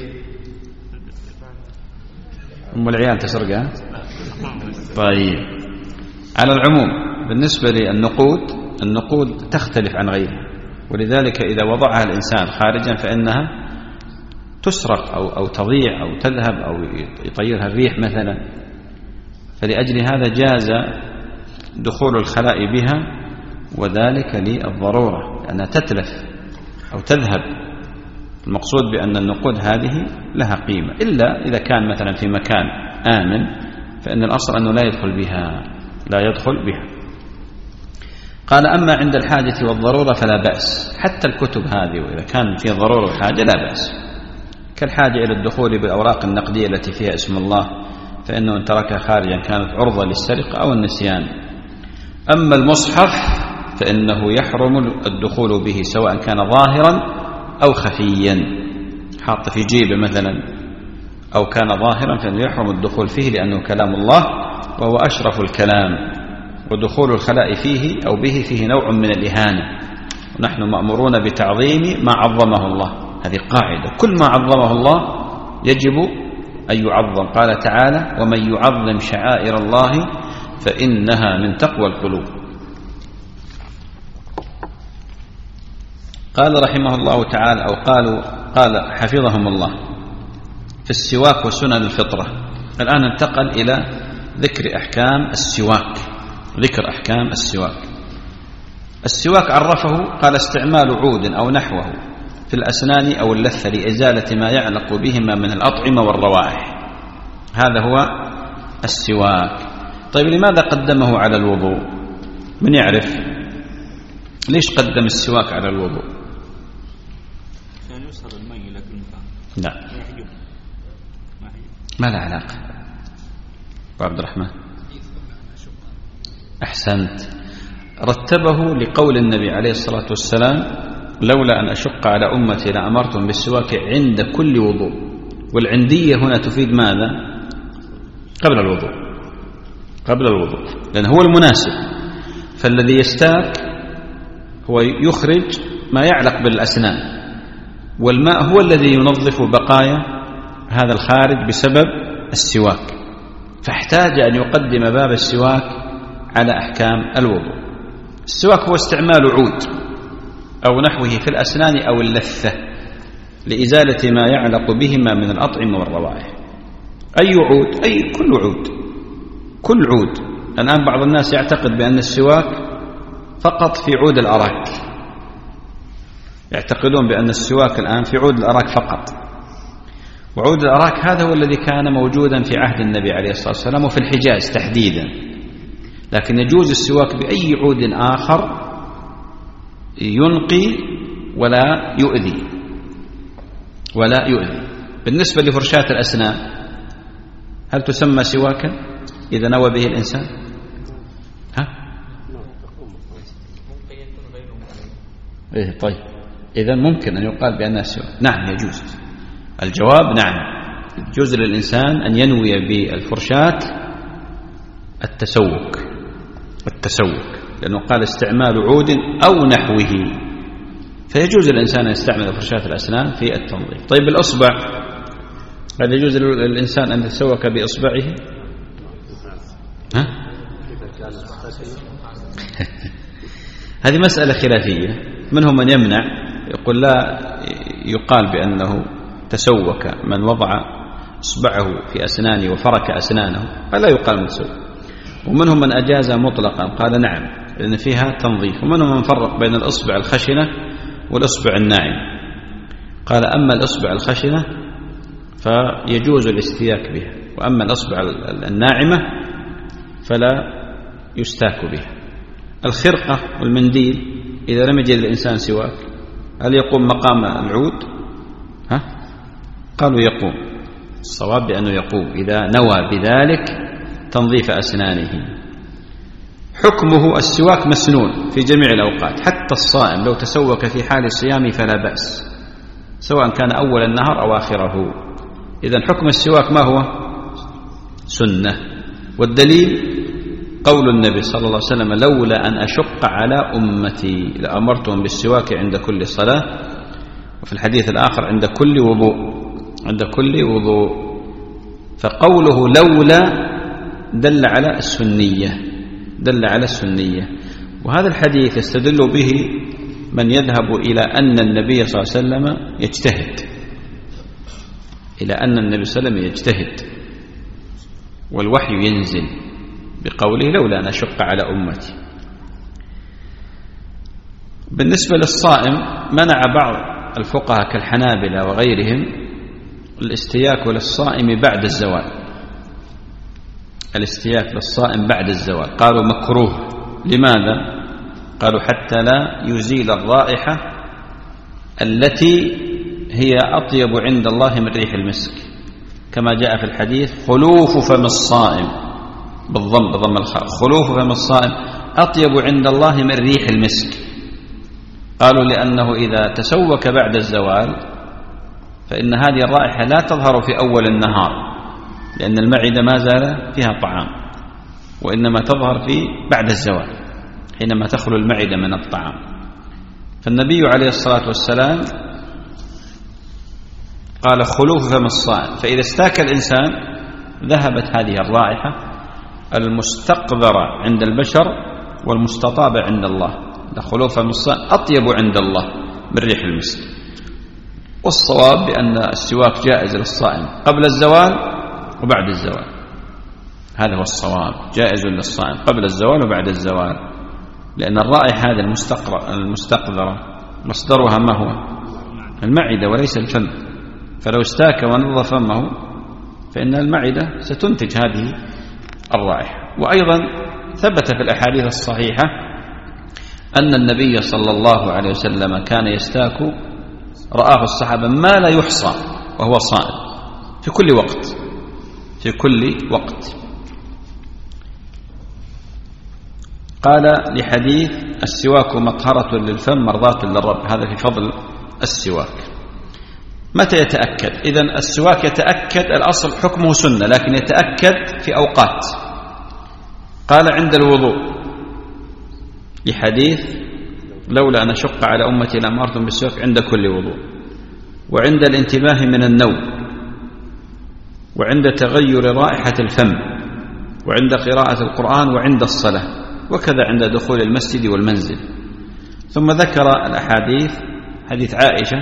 أم العيال تسرقها؟ طيب على العموم بالنسبة للنقود تختلف عن غيرها، ولذلك إذا وضعها الإنسان خارجا فإنها تسرق أو تضيع أو تذهب أو يطيرها الريح مثلا، فلأجل هذا جاز دخول الخلاء بها، وذلك للضرورة لأنها تتلف أو تذهب. المقصود بأن النقود هذه لها قيمة، إلا إذا كان مثلا في مكان آمن فإن الأصل أنه لا يدخل بها. قال: أما عند الحاجة والضرورة فلا بأس. حتى الكتب هذه وإذا كان فيها ضرورة وحاجة لا بأس، كالحاجة إلى الدخول بالأوراق النقدية التي فيها اسم الله، فإنه إن تركها خارجا كانت عرضة للسرقة أو النسيان. أما المصحف فإنه يحرم الدخول به سواء كان ظاهرا أو خفيا، حاط في جيبه مثلا أو كان ظاهرا فإنه يحرم الدخول فيه لأنه كلام الله وهو أشرف الكلام، ودخول الخلاء فيه أو به فيه نوع من الإهانة، ونحن مأمورون بتعظيم ما عظمه الله. هذه قاعدة، كل ما عظمه الله يجب أن يعظم. قال تعالى: ومن يعظم شعائر الله فإنها من تقوى القلوب. قال رحمه الله تعالى أو قال حفظهم الله في السواك وسنن الفطرة. الآن انتقل إلى ذكر أحكام السواك. السواك عرفه قال: استعمال عود أو نحوه في الأسنان أو اللثة لإزالة ما يعلق بهما من الأطعمة والروائح، هذا هو السواك. طيب لماذا قدمه على الوضوء؟ من يعرف ليش قدم السواك على الوضوء؟ لا، ما له علاقة. عبد الرحمن أحسنت. رتبه لقول النبي عليه الصلاة والسلام: لولا أن أشق على أمتي لأمرتم بالسواك عند كل وضوء. والعندية هنا تفيد ماذا؟ قبل الوضوء، لأن هو المناسب. فالذي يستاك هو يخرج ما يعلق بالأسنان، والماء هو الذي ينظف بقايا هذا الخارج بسبب السواك، فاحتاج أن يقدم باب السواك على أحكام الوضوء. السواك هو استعمال عود أو نحوه في الأسنان أو اللثة لإزالة ما يعلق بهما من الأطعمة والروائح. أي عود؟ أي كل عود. الآن بعض الناس يعتقد بأن السواك فقط في عود الأراك، يعتقدون بأن السواك الآن في عود الأراك فقط، وعود الأراك هذا هو الذي كان موجودا في عهد النبي عليه الصلاة والسلام وفي الحجاز تحديدا، لكن يجوز السواك بأي عود آخر ينقي ولا يؤذي. بالنسبة لفرشاة الأسنان هل تسمى سواكا إذا نوى به الإنسان؟ طيب إذن ممكن أن يقال بأنها سواك. نعم يجوز. الجواب نعم، يجوز للإنسان أن ينوي بالفرشاة التسوك، لأنه قال استعمال عود أو نحوه، فيجوز للإنسان أن يستعمل فرشاة الأسنان في التنظيف. طيب الأصبع، هل يجوز للإنسان أن يتسوك بإصبعه؟ هذه مسألة خلافية، منهم من يمنع، يقول لا يقال بأنه تسوك من وضع إصبعه في أسنانه وفرك أسنانه، فلا يقال متسوك. ومنهم من أجاز مطلقا، قال نعم لأن فيها تنظيف. ومنهم من فرق بين الإصبع الخشنة والإصبع الناعم، قال أما الإصبع الخشنة فيجوز الاستياك بها، وأما الإصبع الناعمة فلا يستاك بها. الخرقة والمنديل إذا لم يجد الإنسان سواك هل يقوم مقام العود؟ قالوا يقوم. الصواب بأنه يقوم إذا نوى بذلك تنظيف أسنانه. حكمه السواك مسنون في جميع الأوقات، حتى الصائم لو تسوك في حال الصيام فلا بأس، سواء كان أول النهار أو آخره. إذن حكم السواك ما هو؟ سنة. والدليل قول النبي صلى الله عليه وسلم لولا أن أشق على أمتي لأمرتهم بالسواك عند كل صلاة، وفي الحديث الآخر عند كل وضوء. فقوله لولا دل على السنية، وهذا الحديث يستدل به من يذهب إلى أن النبي صلى الله عليه وسلم يجتهد، والوحي ينزل بقوله لولا أن أشق على أمتي. بالنسبة للصائم منع بعض الفقهاء كالحنابلة وغيرهم الاستياك للصائم بعد الزوال، قالوا مكروه. لماذا؟ قالوا حتى لا يزيل الرائحة التي هي أطيب عند الله من ريح المسك، كما جاء في الحديث خلوف فم الصائم بضم الخاء، خلوف فم الصائم أطيب عند الله من ريح المسك. قالوا لأنه إذا تسوك بعد الزوال فإن هذه الرائحة لا تظهر في أول النهار، لأن المعدة ما زال فيها طعام، وإنما تظهر في بعد الزوال حينما تخلو المعدة من الطعام. فالنبي عليه الصلاة والسلام قال خلوف فم الصائم، فإذا استاك الإنسان ذهبت هذه الرائحة المستقذرة عند البشر والمستطابة عند الله. خلوف فم الصائم أطيب عند الله من ريح المسك. والصواب بأن السواك جائز للصائم قبل الزوال وبعد الزوال، هذا هو الصواب، جائز للصائم قبل الزوال وبعد الزوال، لأن الرائحة هذه المستقذرة مصدرها ما هو؟ المعدة وليس الفم، فلو استاك ونظف فمه فإن المعدة ستنتج هذه الرائحة. وأيضا ثبت في الأحاديث الصحيحة أن النبي صلى الله عليه وسلم كان يستاك، رآه الصحابة ما لا يحصى وهو صائم في كل وقت. قال لحديث السواك مطهرة للفم مرضاة للرب، هذا في فضل السواك. متى يتأكد؟ إذن السواك يتأكد، الأصل حكمه سنة، لكن يتأكد في أوقات. قال عند الوضوء لحديث لولا أن أشق على أمتي لأمرتهم بالسواك عند كل وضوء، وعند الانتباه من النوم، وعند تغير رائحة الفم، وعند قراءة القرآن، وعند الصلاة، وكذا عند دخول المسجد والمنزل. ثم ذكر الأحاديث. حديث عائشة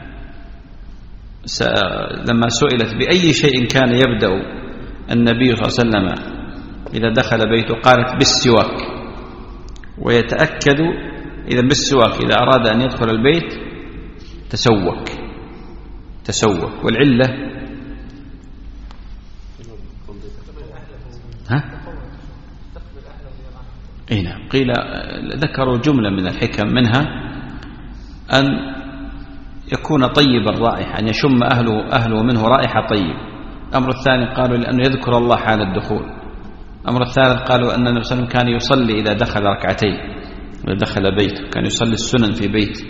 لما سئلت بأي شيء كان يبدأ النبي صلى الله عليه وسلم إذا دخل بيته، قالت بالسواك، ويتأكد إذا بالسواك إذا أراد أن يدخل البيت تسوك. والعلة نعم، قيل ذكروا جملة من الحكم، منها أن يكون طيب الرائحة، أن يشم أهله منه رائحة طيب. الأمر الثاني قالوا لأنه يذكر الله حال الدخول. الأمر الثالث قالوا أن النبي صلى الله عليه وسلم كان يصلي إذا دخل ركعتين، إذا دخل بيته كان يصلي السنن في بيته.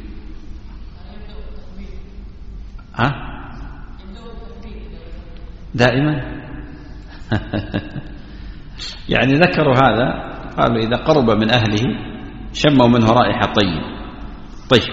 دائما يعني ذكروا هذا، قالوا إذا قرب من أهله شموا منه رائحة طيب.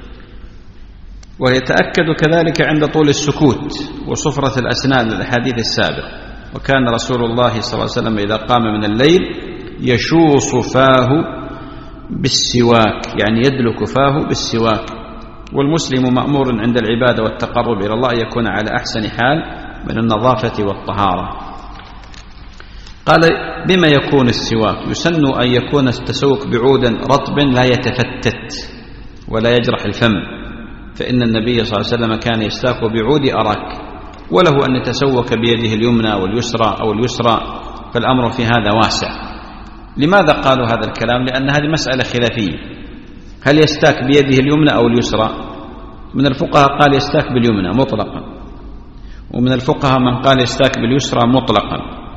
ويتأكد كذلك عند طول السكوت وصفرة الأسنان للحديث السابق. وكان رسول الله صلى الله عليه وسلم إذا قام من الليل يشوص فاه بالسواك، يعني يدلك فاه بالسواك. والمسلم مأمور عند العبادة والتقرب إلى الله يكون على أحسن حال من النظافة والطهارة. قال بما يكون السواك؟ يسن أن يكون التسوك بعود رطب لا يتفتت ولا يجرح الفم، فإن النبي صلى الله عليه وسلم كان يستاك بعود أراك، وله أن يتسوك بيده اليمنى واليسرى أو اليسرى، فالأمر في هذا واسع. لماذا قالوا هذا الكلام؟ لأن هذه مسألة خلافية، هل يستاك بيده اليمنى أو اليسرى؟ من الفقهاء قال يستاك باليمنى مطلقا، ومن الفقهاء من قال يستاك باليسرى مطلقا،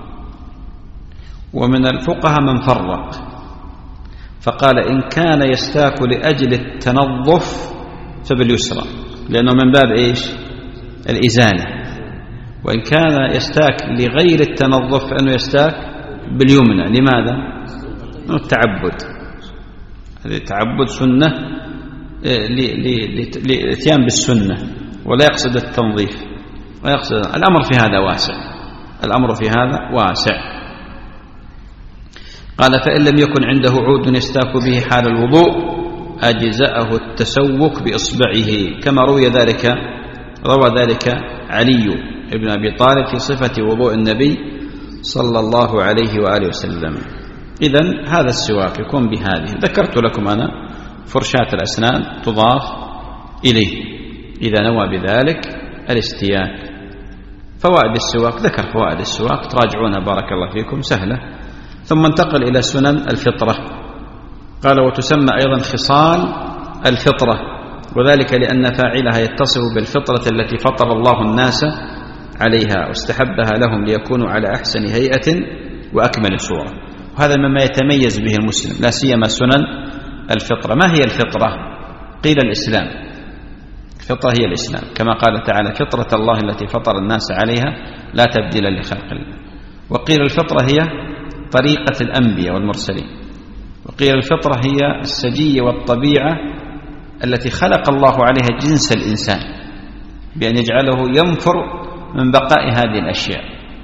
ومن الفقهاء من فرق فقال إن كان يستاك لأجل التنظف فباليسرى، لأنه من باب إيش؟ الإزالة. وإن كان يستاك لغير التنظف فإنه يستاك باليمنى. لماذا؟ التعبد، هذه تعبد سنة لإتيان بالسنة، ولا يقصد التنظيف، ويقصد الأمر في هذا واسع، الأمر في هذا واسع. قال فإن لم يكن عنده عود يستاك به حال الوضوء أجزأه التسوك بإصبعه، كما روى ذلك علي بن أبي طالب في صفة وضوء النبي صلى الله عليه وآله وسلم. إذن هذا السواك يكون بهذه. ذكرت لكم أنا فرشاة الأسنان تضاف إليه إذا نوى بذلك الاستياك. فوائد السواك، ذكر فوائد السواك تراجعونها بارك الله فيكم، سهلة. ثم انتقل إلى سنن الفطرة. قال وتسمى أيضا خصال الفطرة، وذلك لأن فاعلها يتصف بالفطرة التي فطر الله الناس عليها واستحبها لهم ليكونوا على أحسن هيئة وأكمل صورة. وهذا مما يتميز به المسلم، لا سيما سنن الفطرة. ما هي الفطرة؟ قيل الإسلام. الفطرة هي الإسلام، كما قال تعالى فطرة الله التي فطر الناس عليها لا تبديل لخلق الله. وقيل الفطرة هي طريقة الأنبياء والمرسلين. وقيل الفطرة هي السجية والطبيعة التي خلق الله عليها جنس الإنسان بأن يجعله ينفر من بقاء هذه الأشياء.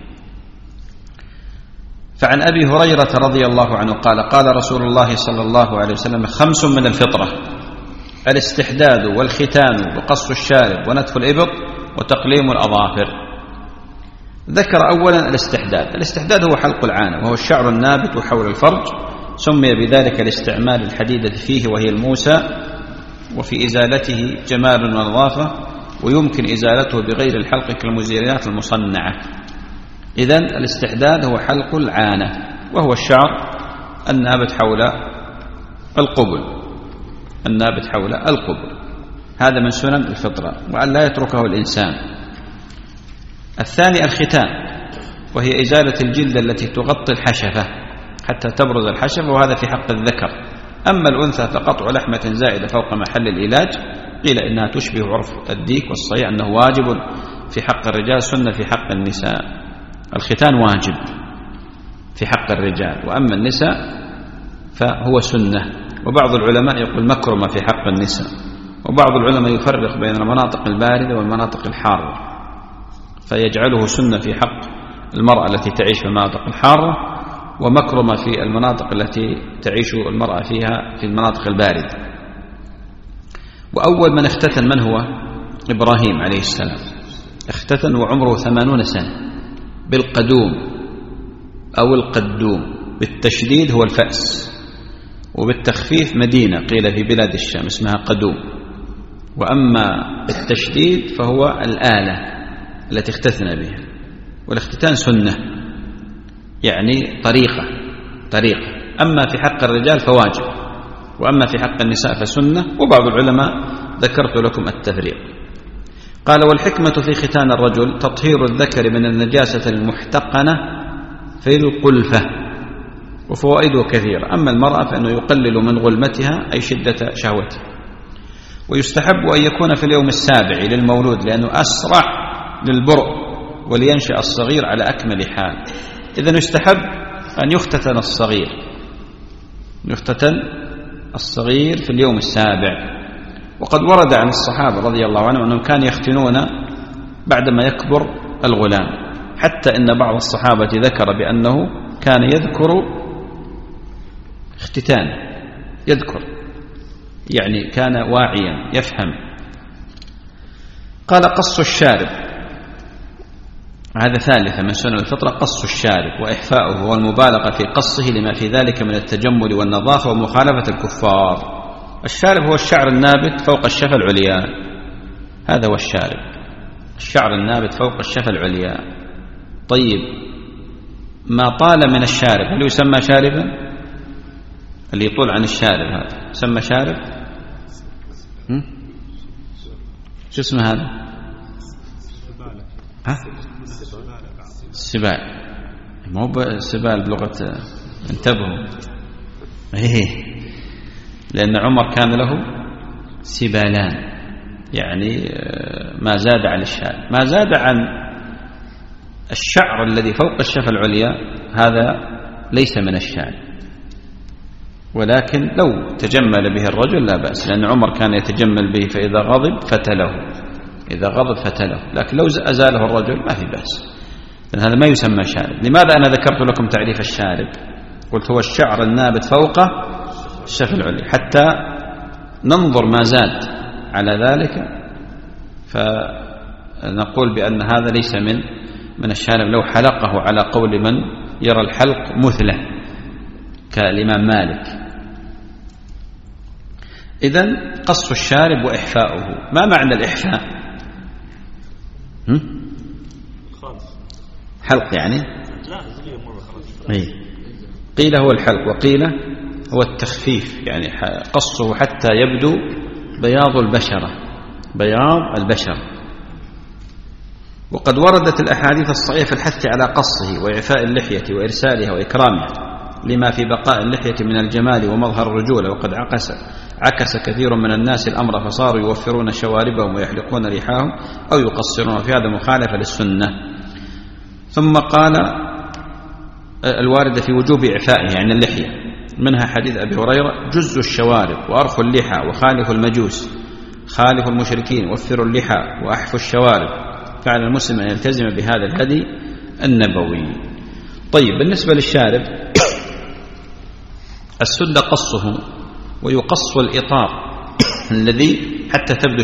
فعن أبي هريرة رضي الله عنه قال قال رسول الله صلى الله عليه وسلم 5 من الفطرة: الاستحداد والختان وقص الشارب ونتف الإبط وتقليم الأظافر. ذكر أولا الاستحداد. الاستحداد هو حلق العانة، وهو الشعر النابت حول الفرج، سمي بذلك لاستعمال الحديدة فيه وهي الموسى، وفي إزالته جمال ونظافة، ويمكن إزالته بغير الحلق كالمزيلات المصنعة. إذن الاستحداد هو حلق العانة، وهو الشعر النابت حول القبل، النابت حول القبل. هذا من سنن الفطرة، وأن لا يتركه الإنسان. الثاني الختان، وهي إزالة الجلد التي تغطي الحشفة حتى تبرز الحشفة، وهذا في حق الذكر. أما الأنثى فقطع لحمة زائدة فوق محل العلاج، قيل إنها تشبه عرف الديك، والصحيح أنه واجب في حق الرجال، سنة في حق النساء. الختان واجب في حق الرجال، وأما النساء فهو سنة. وبعض العلماء يقول مكرمة في حق النساء، وبعض العلماء يفرق بين المناطق الباردة والمناطق الحارة، فيجعله سنة في حق المرأة التي تعيش في المناطق الحارة، ومكرمة في المناطق التي تعيش المرأة فيها في المناطق الباردة. وأول من اختتن من هو؟ إبراهيم عليه السلام. اختتن وعمره 80 سنة بالقدوم أو القدوم، بالتشديد هو الفأس، وبالتخفيف مدينة قيل في بلاد الشام اسمها قدوم، وأما التشديد فهو الآلة التي اختتن بها. والاختتان سنة يعني طريقة. أما في حق الرجال فواجب، وأما في حق النساء فسنة، وبعض العلماء ذكرت لكم التفريق. قال: والحكمة في ختان الرجل تطهير الذكر من النجاسة المحتقنة في القلفة، وفوائده كثيرة. أما المرأة فإنه يقلل من غلمتها أي شدة شهوتها. ويستحب أن يكون في اليوم السابع للمولود لأنه أسرع للبرء ولينشأ الصغير على أكمل حال. إذن يستحب أن يختتن الصغير في اليوم السابع. وقد ورد عن الصحابة رضي الله عنهم أنهم كانوا يختنون بعدما يكبر الغلام، حتى إن بعض الصحابة ذكر بأنه كان يذكر اختتان، يذكر يعني كان واعيا يفهم. قال: قص الشارب، هذا ثالثة من سنن الفطرة، قص الشارب وإحفاؤه والمبالغة في قصه لما في ذلك من التجمل والنظافة ومخالفة الكفار. الشارب هو الشعر النابت فوق الشفة العليا، هذا هو الشعر النابت فوق الشفة العليا. طيب، ما طال من الشارب هل يسمى شاربا؟ اللي يطول عن الشارب هذا يسمى شارب؟ شو اسمه هذا؟ السبال. ما هو السبال بلغة، انتبهوا، لأن عمر كان له سبالان، يعني ما زاد عن الشارب. ما زاد عن الشعر الذي فوق الشفة العليا هذا ليس من الشارب، ولكن لو تجمل به الرجل لا بأس، لأن عمر كان يتجمل به فإذا غضب فتله، لكن لو أزاله الرجل ما في بأس، لأن هذا ما يسمى شارب. لماذا أنا ذكرت لكم تعريف الشارب؟ قلت هو الشعر النابت فوق الشفة العليا، حتى ننظر ما زاد على ذلك فنقول بأن هذا ليس من الشارب لو حلقه، على قول من يرى الحلق مثله كالإمام مالك. إذن قص الشارب وإحفاؤه. ما معنى الإحفاء؟ حلق يعني؟ قيل هو الحلق وقيل هو التخفيف، يعني قصه حتى يبدو بياض البشرة. وقد وردت الأحاديث الصحيحة في الحث على قصه وإعفاء اللحية وإرسالها وإكرامها لما في بقاء اللحية من الجمال ومظهر الرجولة. وقد عكس كثير من الناس الأمر فصاروا يوفرون شواربهم ويحلقون ريحاهم أو يقصرون، في هذا مخالفة للسنة. ثم قال الواردة في وجوب إعفائه يعني اللحية، منها حديث أبي هريرة: جز الشوارب وأرخوا اللحى وخالفوا المجوس، خالفوا المشركين، وفروا اللحى وأحفوا الشوارب. فعلى المسلم أن يلتزم بهذا الهدي النبوي. طيب، بالنسبة للشارب السنة قصه، ويقص الإطار الذي حتى تبدو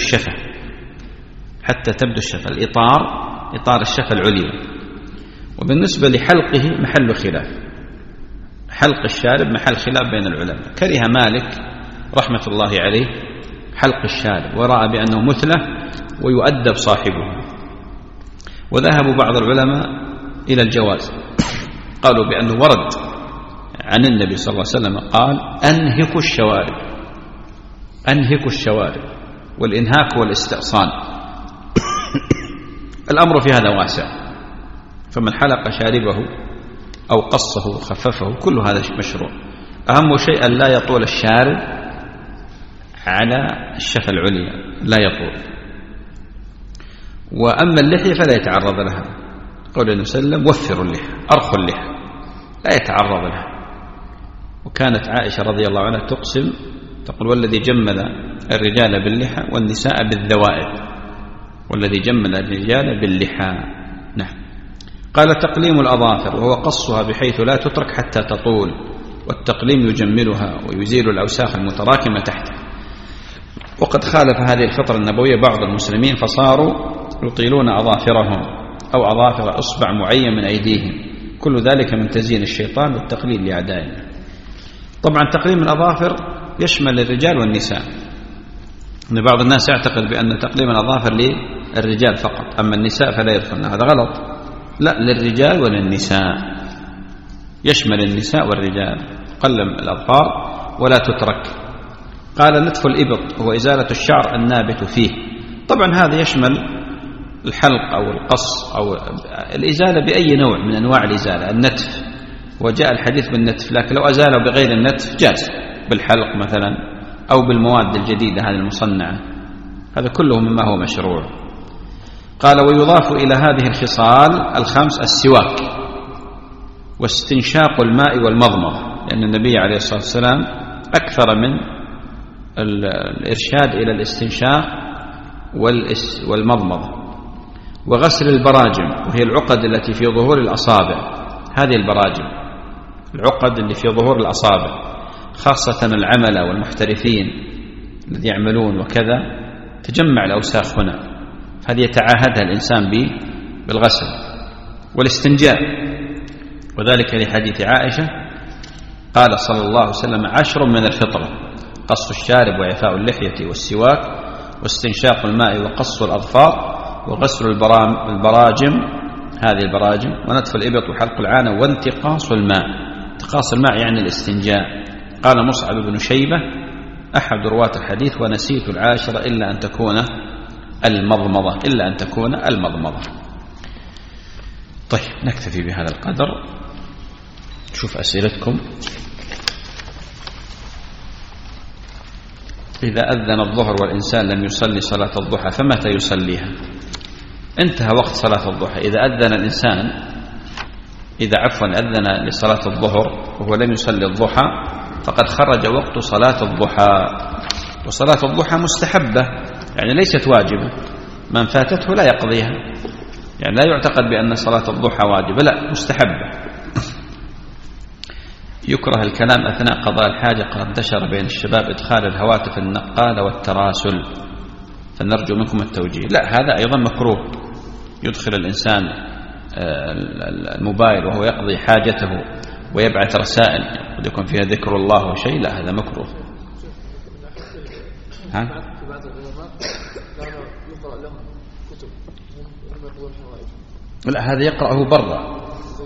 الشفة، إطار الشفة العليا. وبالنسبة لحلقه محل خلاف، حلق الشارب محل خلاف بين العلماء. كره مالك رحمة الله عليه حلق الشارب ورأى بأنه مثله ويؤدب صاحبه، وذهب بعض العلماء إلى الجواز، قالوا بأنه ورد عن النبي صلى الله عليه وسلم قال: أنهكوا الشوارب، والإنهاك والاستئصال. الأمر في هذا واسع، فمن حلق شاربه أو قصه وخففه كل هذا مشروع. أهم شيء أن لا يطول الشارب على الشفة العليا، لا يطول. وأما اللحية فلا يتعرض لها، قول النبي صلى الله عليه وسلم: وفروا اللحى، أرخوا اللحى، لا يتعرض لها. وكانت عائشة رضي الله عنها تقسم تقول: والذي جمل الرجال باللحى والنساء بالذوائب، والذي جمل الرجال باللحى. نعم. قال تقليم الأظافر وهو قصها بحيث لا تترك حتى تطول، والتقليم يجملها ويزيل الأوساخ المتراكمة تحتها. وقد خالف هذه الفطرة النبوية بعض المسلمين فصاروا يطيلون أظافرهم أو أظافر إصبع معين من أيديهم، كل ذلك من تزيين الشيطان والتقليل لأعدائنا. طبعا تقليم الأظافر يشمل الرجال والنساء، إن بعض الناس يعتقد بأن تقليم الأظافر للرجال فقط، أما النساء فلا يدخلن، هذا غلط. لا، للرجال وللنساء، يشمل النساء والرجال. قلم الأظفار ولا تترك. قال نتف الإبط هو إزالة الشعر النابت فيه. طبعا هذا يشمل الحلق أو القص أو الإزالة بأي نوع من أنواع الإزالة، النتف، وجاء الحديث بالنتف، لكن لو أزاله بغير النتف جاز، بالحلق مثلا أو بالمواد الجديدة هذه المصنعة، هذا كله مما هو مشروع. قال ويضاف إلى هذه الخصال الخمس السواك واستنشاق الماء والمضمضة، لأن النبي عليه الصلاة والسلام أكثر من الإرشاد إلى الاستنشاق والمضمضة، وغسل البراجم وهي العقد التي في ظهور الأصابع. هذه البراجم العقد اللي في ظهور الأصابع، خاصة العملة والمحترفين الذي يعملون وكذا تجمع الأوساخ هنا، هذه يتعاهدها الإنسان بالغسل. والاستنجاء، وذلك لحديث عائشة قال صلى الله عليه وسلم 10 من الفطرة: قص الشارب وإعفاء اللحية والسواك واستنشاق الماء وقص الأظفار وغسل البراجم، هذه البراجم، ونتف الإبط وحلق العانة وانتقاص الماء. انتقاص الماء يعني الاستنجاء. قال مصعب بن شيبة أحد رواة الحديث: ونسيت 10 إلا أن تكون المضمضة، إلا أن تكون المضمضة. طيب نكتفي بهذا القدر، نشوف أسئلتكم. إذا أذن الظهر والإنسان لم يصلي صلاة الضحى فمتى يصليها؟ انتهى وقت صلاة الضحى. إذا أذن الإنسان، إذا أذن لصلاة الظهر وهو لم يصلي الضحى فقد خرج وقت صلاة الضحى. وصلاة الضحى مستحبة، يعني ليست واجبة، من فاتته لا يقضيها، يعني لا يعتقد بأن صلاة الضحى واجبة، لا، مستحبة. يكره الكلام أثناء قضاء الحاجة، قد انتشر بين الشباب إدخال الهواتف النقالة والتراسل، فنرجو منكم التوجيه. لا، هذا أيضا مكروه، يدخل الإنسان الموبايل وهو يقضي حاجته ويبعث رسائل قد يكون فيها ذكر الله وشيء، لا، هذا مكروه. لا، هذا يقرأه برا،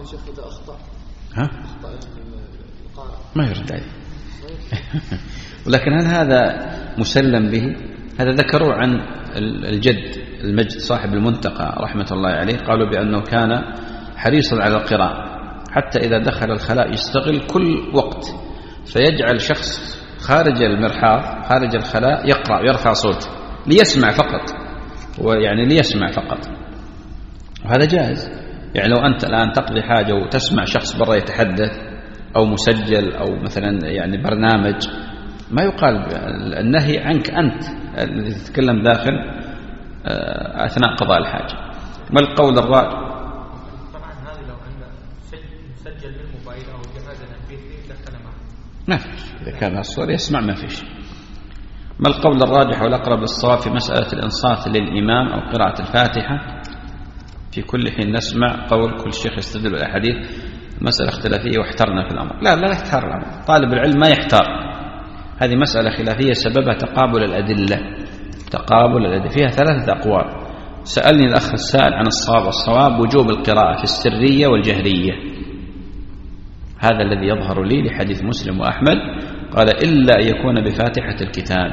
ما يرد عليه. ولكن هل هذا مسلم به؟ هذا ذكروا عن الجد المجد صاحب المنتقى رحمة الله عليه، قالوا بأنه كان حريصا على القراءة، حتى إذا دخل الخلاء يستغل كل وقت، فيجعل شخص خارج المرحاض خارج الخلاء يقرأ ويرفع صوته ليسمع فقط، ويعني ليسمع فقط، وهذا جائز. يعني لو أنت الآن تقضي حاجة وتسمع شخص برا يتحدث أو مسجل أو مثلا يعني برنامج، ما يقال النهي عنك أنت الذي تتكلم داخل أثناء قضاء الحاجة. ما القول الراجح؟ طبعا هذا لو أن مسجل بالموبايل أو جهاز MP3 دخل معه ما فيش، إذا كان الصور يسمع ما فيش. ما القول الراجح والأقرب للصواب في مسألة الإنصات للإمام أو قراءة الفاتحة في كل حين نسمع قول كل شيخ يستدل بالأحاديث؟ مسألة اختلافية واحترنا في الأمر. لا يحتار الأمر، طالب العلم ما يحتار، هذه مسألة خلافية سببها تقابل الأدلة، فيها 3 أقوال. سألني الأخ السائل عن الصواب وجوب القراءة في السرية والجهرية، هذا الذي يظهر لي لحديث مسلم وأحمد، قال إلا أن يكون بفاتحة الكتاب.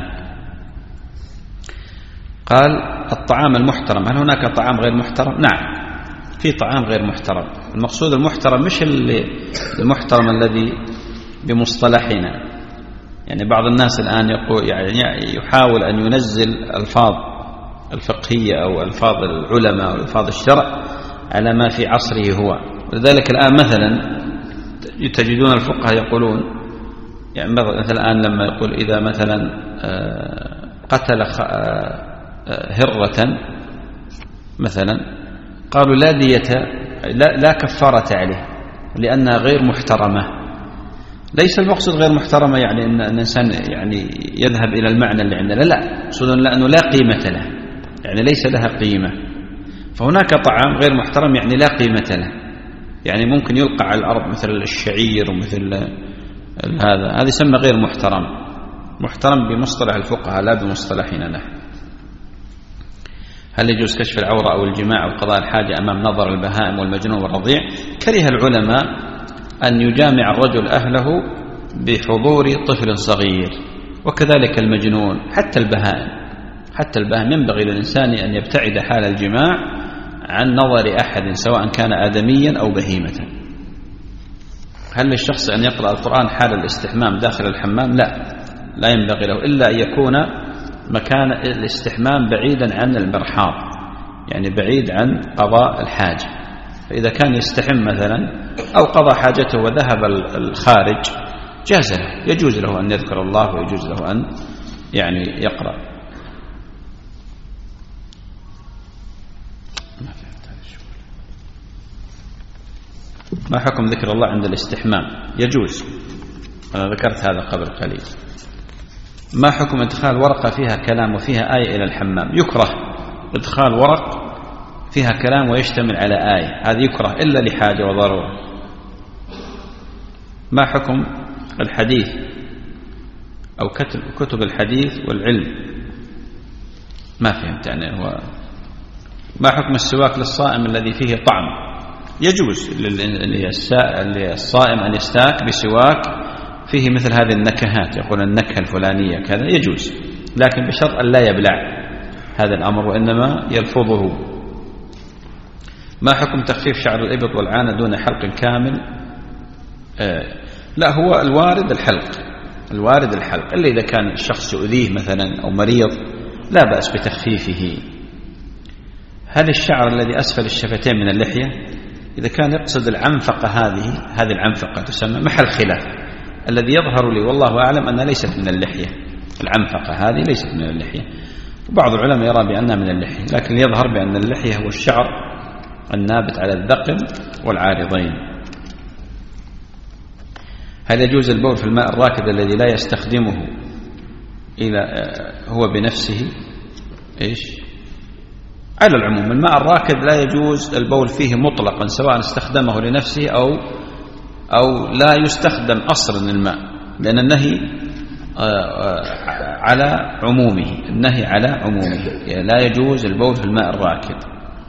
قال الطعام المحترم، هل هناك طعام غير محترم؟ نعم، في طعام غير محترم. المقصود المحترم مش المحترم الذي بمصطلحنا، يعني بعض الناس الآن يقول يعني يحاول أن ينزل الفاظ الفقهية أو الفاظ العلماء أو الفاظ الشرع على ما في عصره هو. ولذلك الآن مثلا تجدون الفقهاء يقولون، يعني مثلا الآن لما يقول إذا مثلا قتل هرة مثلا، قالوا لا دية لا كفارة عليه لأنها غير محترمة. ليس المقصود غير محترمة يعني أن الإنسان يعني يذهب إلى المعنى اللي عندنا، لا، مقصود لأنه لا قيمة له، يعني ليس لها قيمة. فهناك طعام غير محترم يعني لا قيمة له، يعني ممكن يلقى على الأرض مثل الشعير ومثل هذا يسمى غير محترم. محترم بمصطلح الفقهاء لا بمصطلحنا نحن. هل يجوز كشف العورة أو الجماع أو قضاء الحاجة أمام نظر البهائم والمجنون والرضيع؟ كره العلماء أن يجامع الرجل أهله بحضور طفل صغير، وكذلك المجنون، حتى البهائم ينبغي للإنسان أن يبتعد حال الجماع عن نظر أحد سواء كان آدميا أو بهيمة. هل للشخص أن يقرأ القرآن حال الاستحمام داخل الحمام؟ لا ينبغي له، إلا أن يكون مكان الاستحمام بعيدا عن المرحاض، يعني بعيد عن قضاء الحاجة. فإذا كان يستحم مثلا أو قضى حاجته وذهب الخارج جاز له، يجوز له أن يذكر الله ويجوز له أن يعني يقرأ. ما حكم ذكر الله عند الاستحمام؟ يجوز، أنا ذكرت هذا قبل قليل. ما حكم ادخال ورقة فيها كلام وفيها آية إلى الحمام؟ يكره ادخال ورق فيها كلام ويشتمل على آية، هذه يكره إلا لحاجة وضرورة. ما حكم الحديث أو كتب الحديث والعلم؟ ما فهمت يعني. هو ما حكم السواك للصائم الذي فيه طعم؟ يجوز للصائم أن يستاك بسواك فيه مثل هذه النكهات، يقول النكهة الفلانية كذا، يجوز، لكن بشرط أن لا يبلع هذا الأمر وإنما يلفظه. ما حكم تخفيف شعر الإبط والعانة دون حلق كامل؟ لا، هو الوارد الحلق إلا إذا كان الشخص يؤذيه مثلا أو مريض لا بأس بتخفيفه. هل الشعر الذي أسفل الشفتين من اللحية؟ إذا كان يقصد العنفقة، هذه العنفقة تسمى محل خلاف. الذي يظهر لي والله أعلم أنها ليست من اللحية، العنفقة هذه ليست من اللحية، وبعض العلماء يرى بأنها من اللحية، لكن يظهر بأن اللحية هو الشعر النابت على الذقن والعارضين. هل يجوز البول في الماء الراكد الذي لا يستخدمه هو بنفسه؟ على العموم الماء الراكد لا يجوز البول فيه مطلقا، سواء استخدمه لنفسه أو لا يستخدم أصلا الماء، لأن النهي على عمومه، يعني لا يجوز البول في الماء الراكد.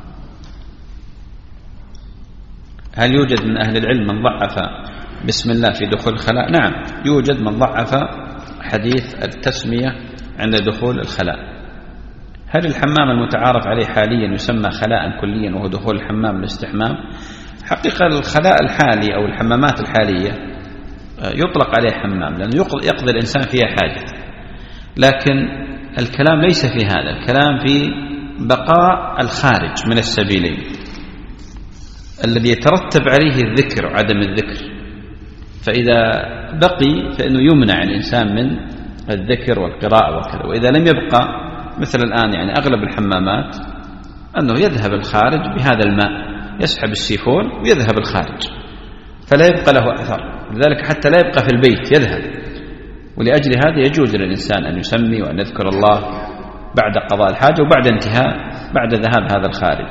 هل يوجد من أهل العلم من ضعف بسم الله في دخول الخلاء؟ نعم، يوجد من ضعف حديث التسمية عند دخول الخلاء. هل الحمام المتعارف عليه حاليا يسمى خلاء كليا وهو دخول الحمام الاستحمام؟ حقيقة الخلاء الحالي أو الحمامات الحالية يطلق عليه حمام لأنه يقضي الإنسان فيها حاجة، لكن الكلام ليس في هذا، الكلام في بقاء الخارج من السبيلين الذي يترتب عليه الذكر وعدم الذكر. فإذا بقي فإنه يمنع الإنسان من الذكر والقراءة وكذا، وإذا لم يبقى مثل الآن يعني أغلب الحمامات أنه يذهب الخارج بهذا الماء، يسحب السيفون ويذهب الخارج، فلا يبقى له أثر، لذلك حتى لا يبقى في البيت يذهب. ولأجل هذا يجوز للإنسان أن يسمي وأن يذكر الله بعد قضاء الحاجة بعد ذهاب هذا الخارج.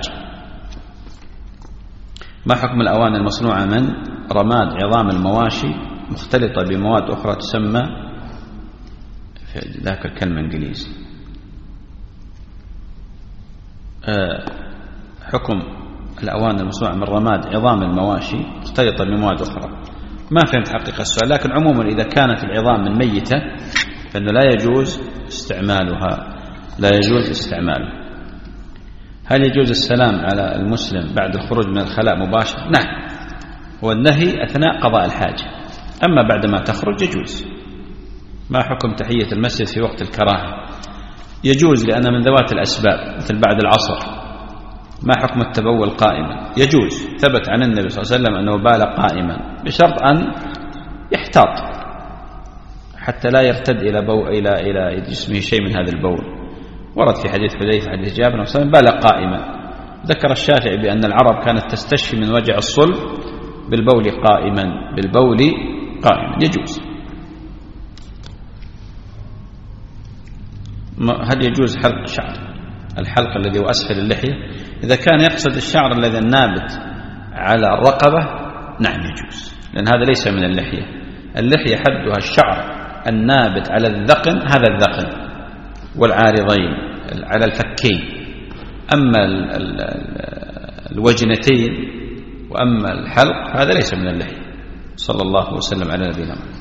ما حكم الأواني المصنوعة من رماد عظام المواشي مختلطة بمواد أخرى تسمى في ذاك الكلمة إنجليزي؟ حكم الأواني المصنوعة من رماد عظام المواشي مختلطة بمواد أخرى. ما فهمت حقيقة السؤال، لكن عموما إذا كانت العظام من ميتة فإنه لا يجوز استعمالها. هل يجوز السلام على المسلم بعد الخروج من الخلاء مباشرة؟ نعم، هو النهي أثناء قضاء الحاجة، أما بعد ما تخرج يجوز. ما حكم تحية المسجد في وقت الكراهة؟ يجوز لأن من ذوات الأسباب مثل بعد العصر. ما حكم التبول قائما؟ يجوز، ثبت عن النبي صلى الله عليه وسلم أنه بال قائما بشرط أن يحتاط حتى لا يرتد إلى جسمه شيء من هذا البول. ورد في حديث حذيفة حديث جابر صلى الله عليه وسلم بال قائما، ذكر الشافعي بأن العرب كانت تستشفي من وجع الصلب بالبول قائما يجوز. هل يجوز حلق شعر؟ الحلق الذي هو أسفل اللحية إذا كان يقصد الشعر الذي النابت على الرقبة نعم يجوز، لأن هذا ليس من اللحية حدها الشعر النابت على الذقن، هذا الذقن والعارضين على الفكين، أما الوجنتين وأما الحلق هذا ليس من اللحية. صلى الله وسلم على نبينا محمد.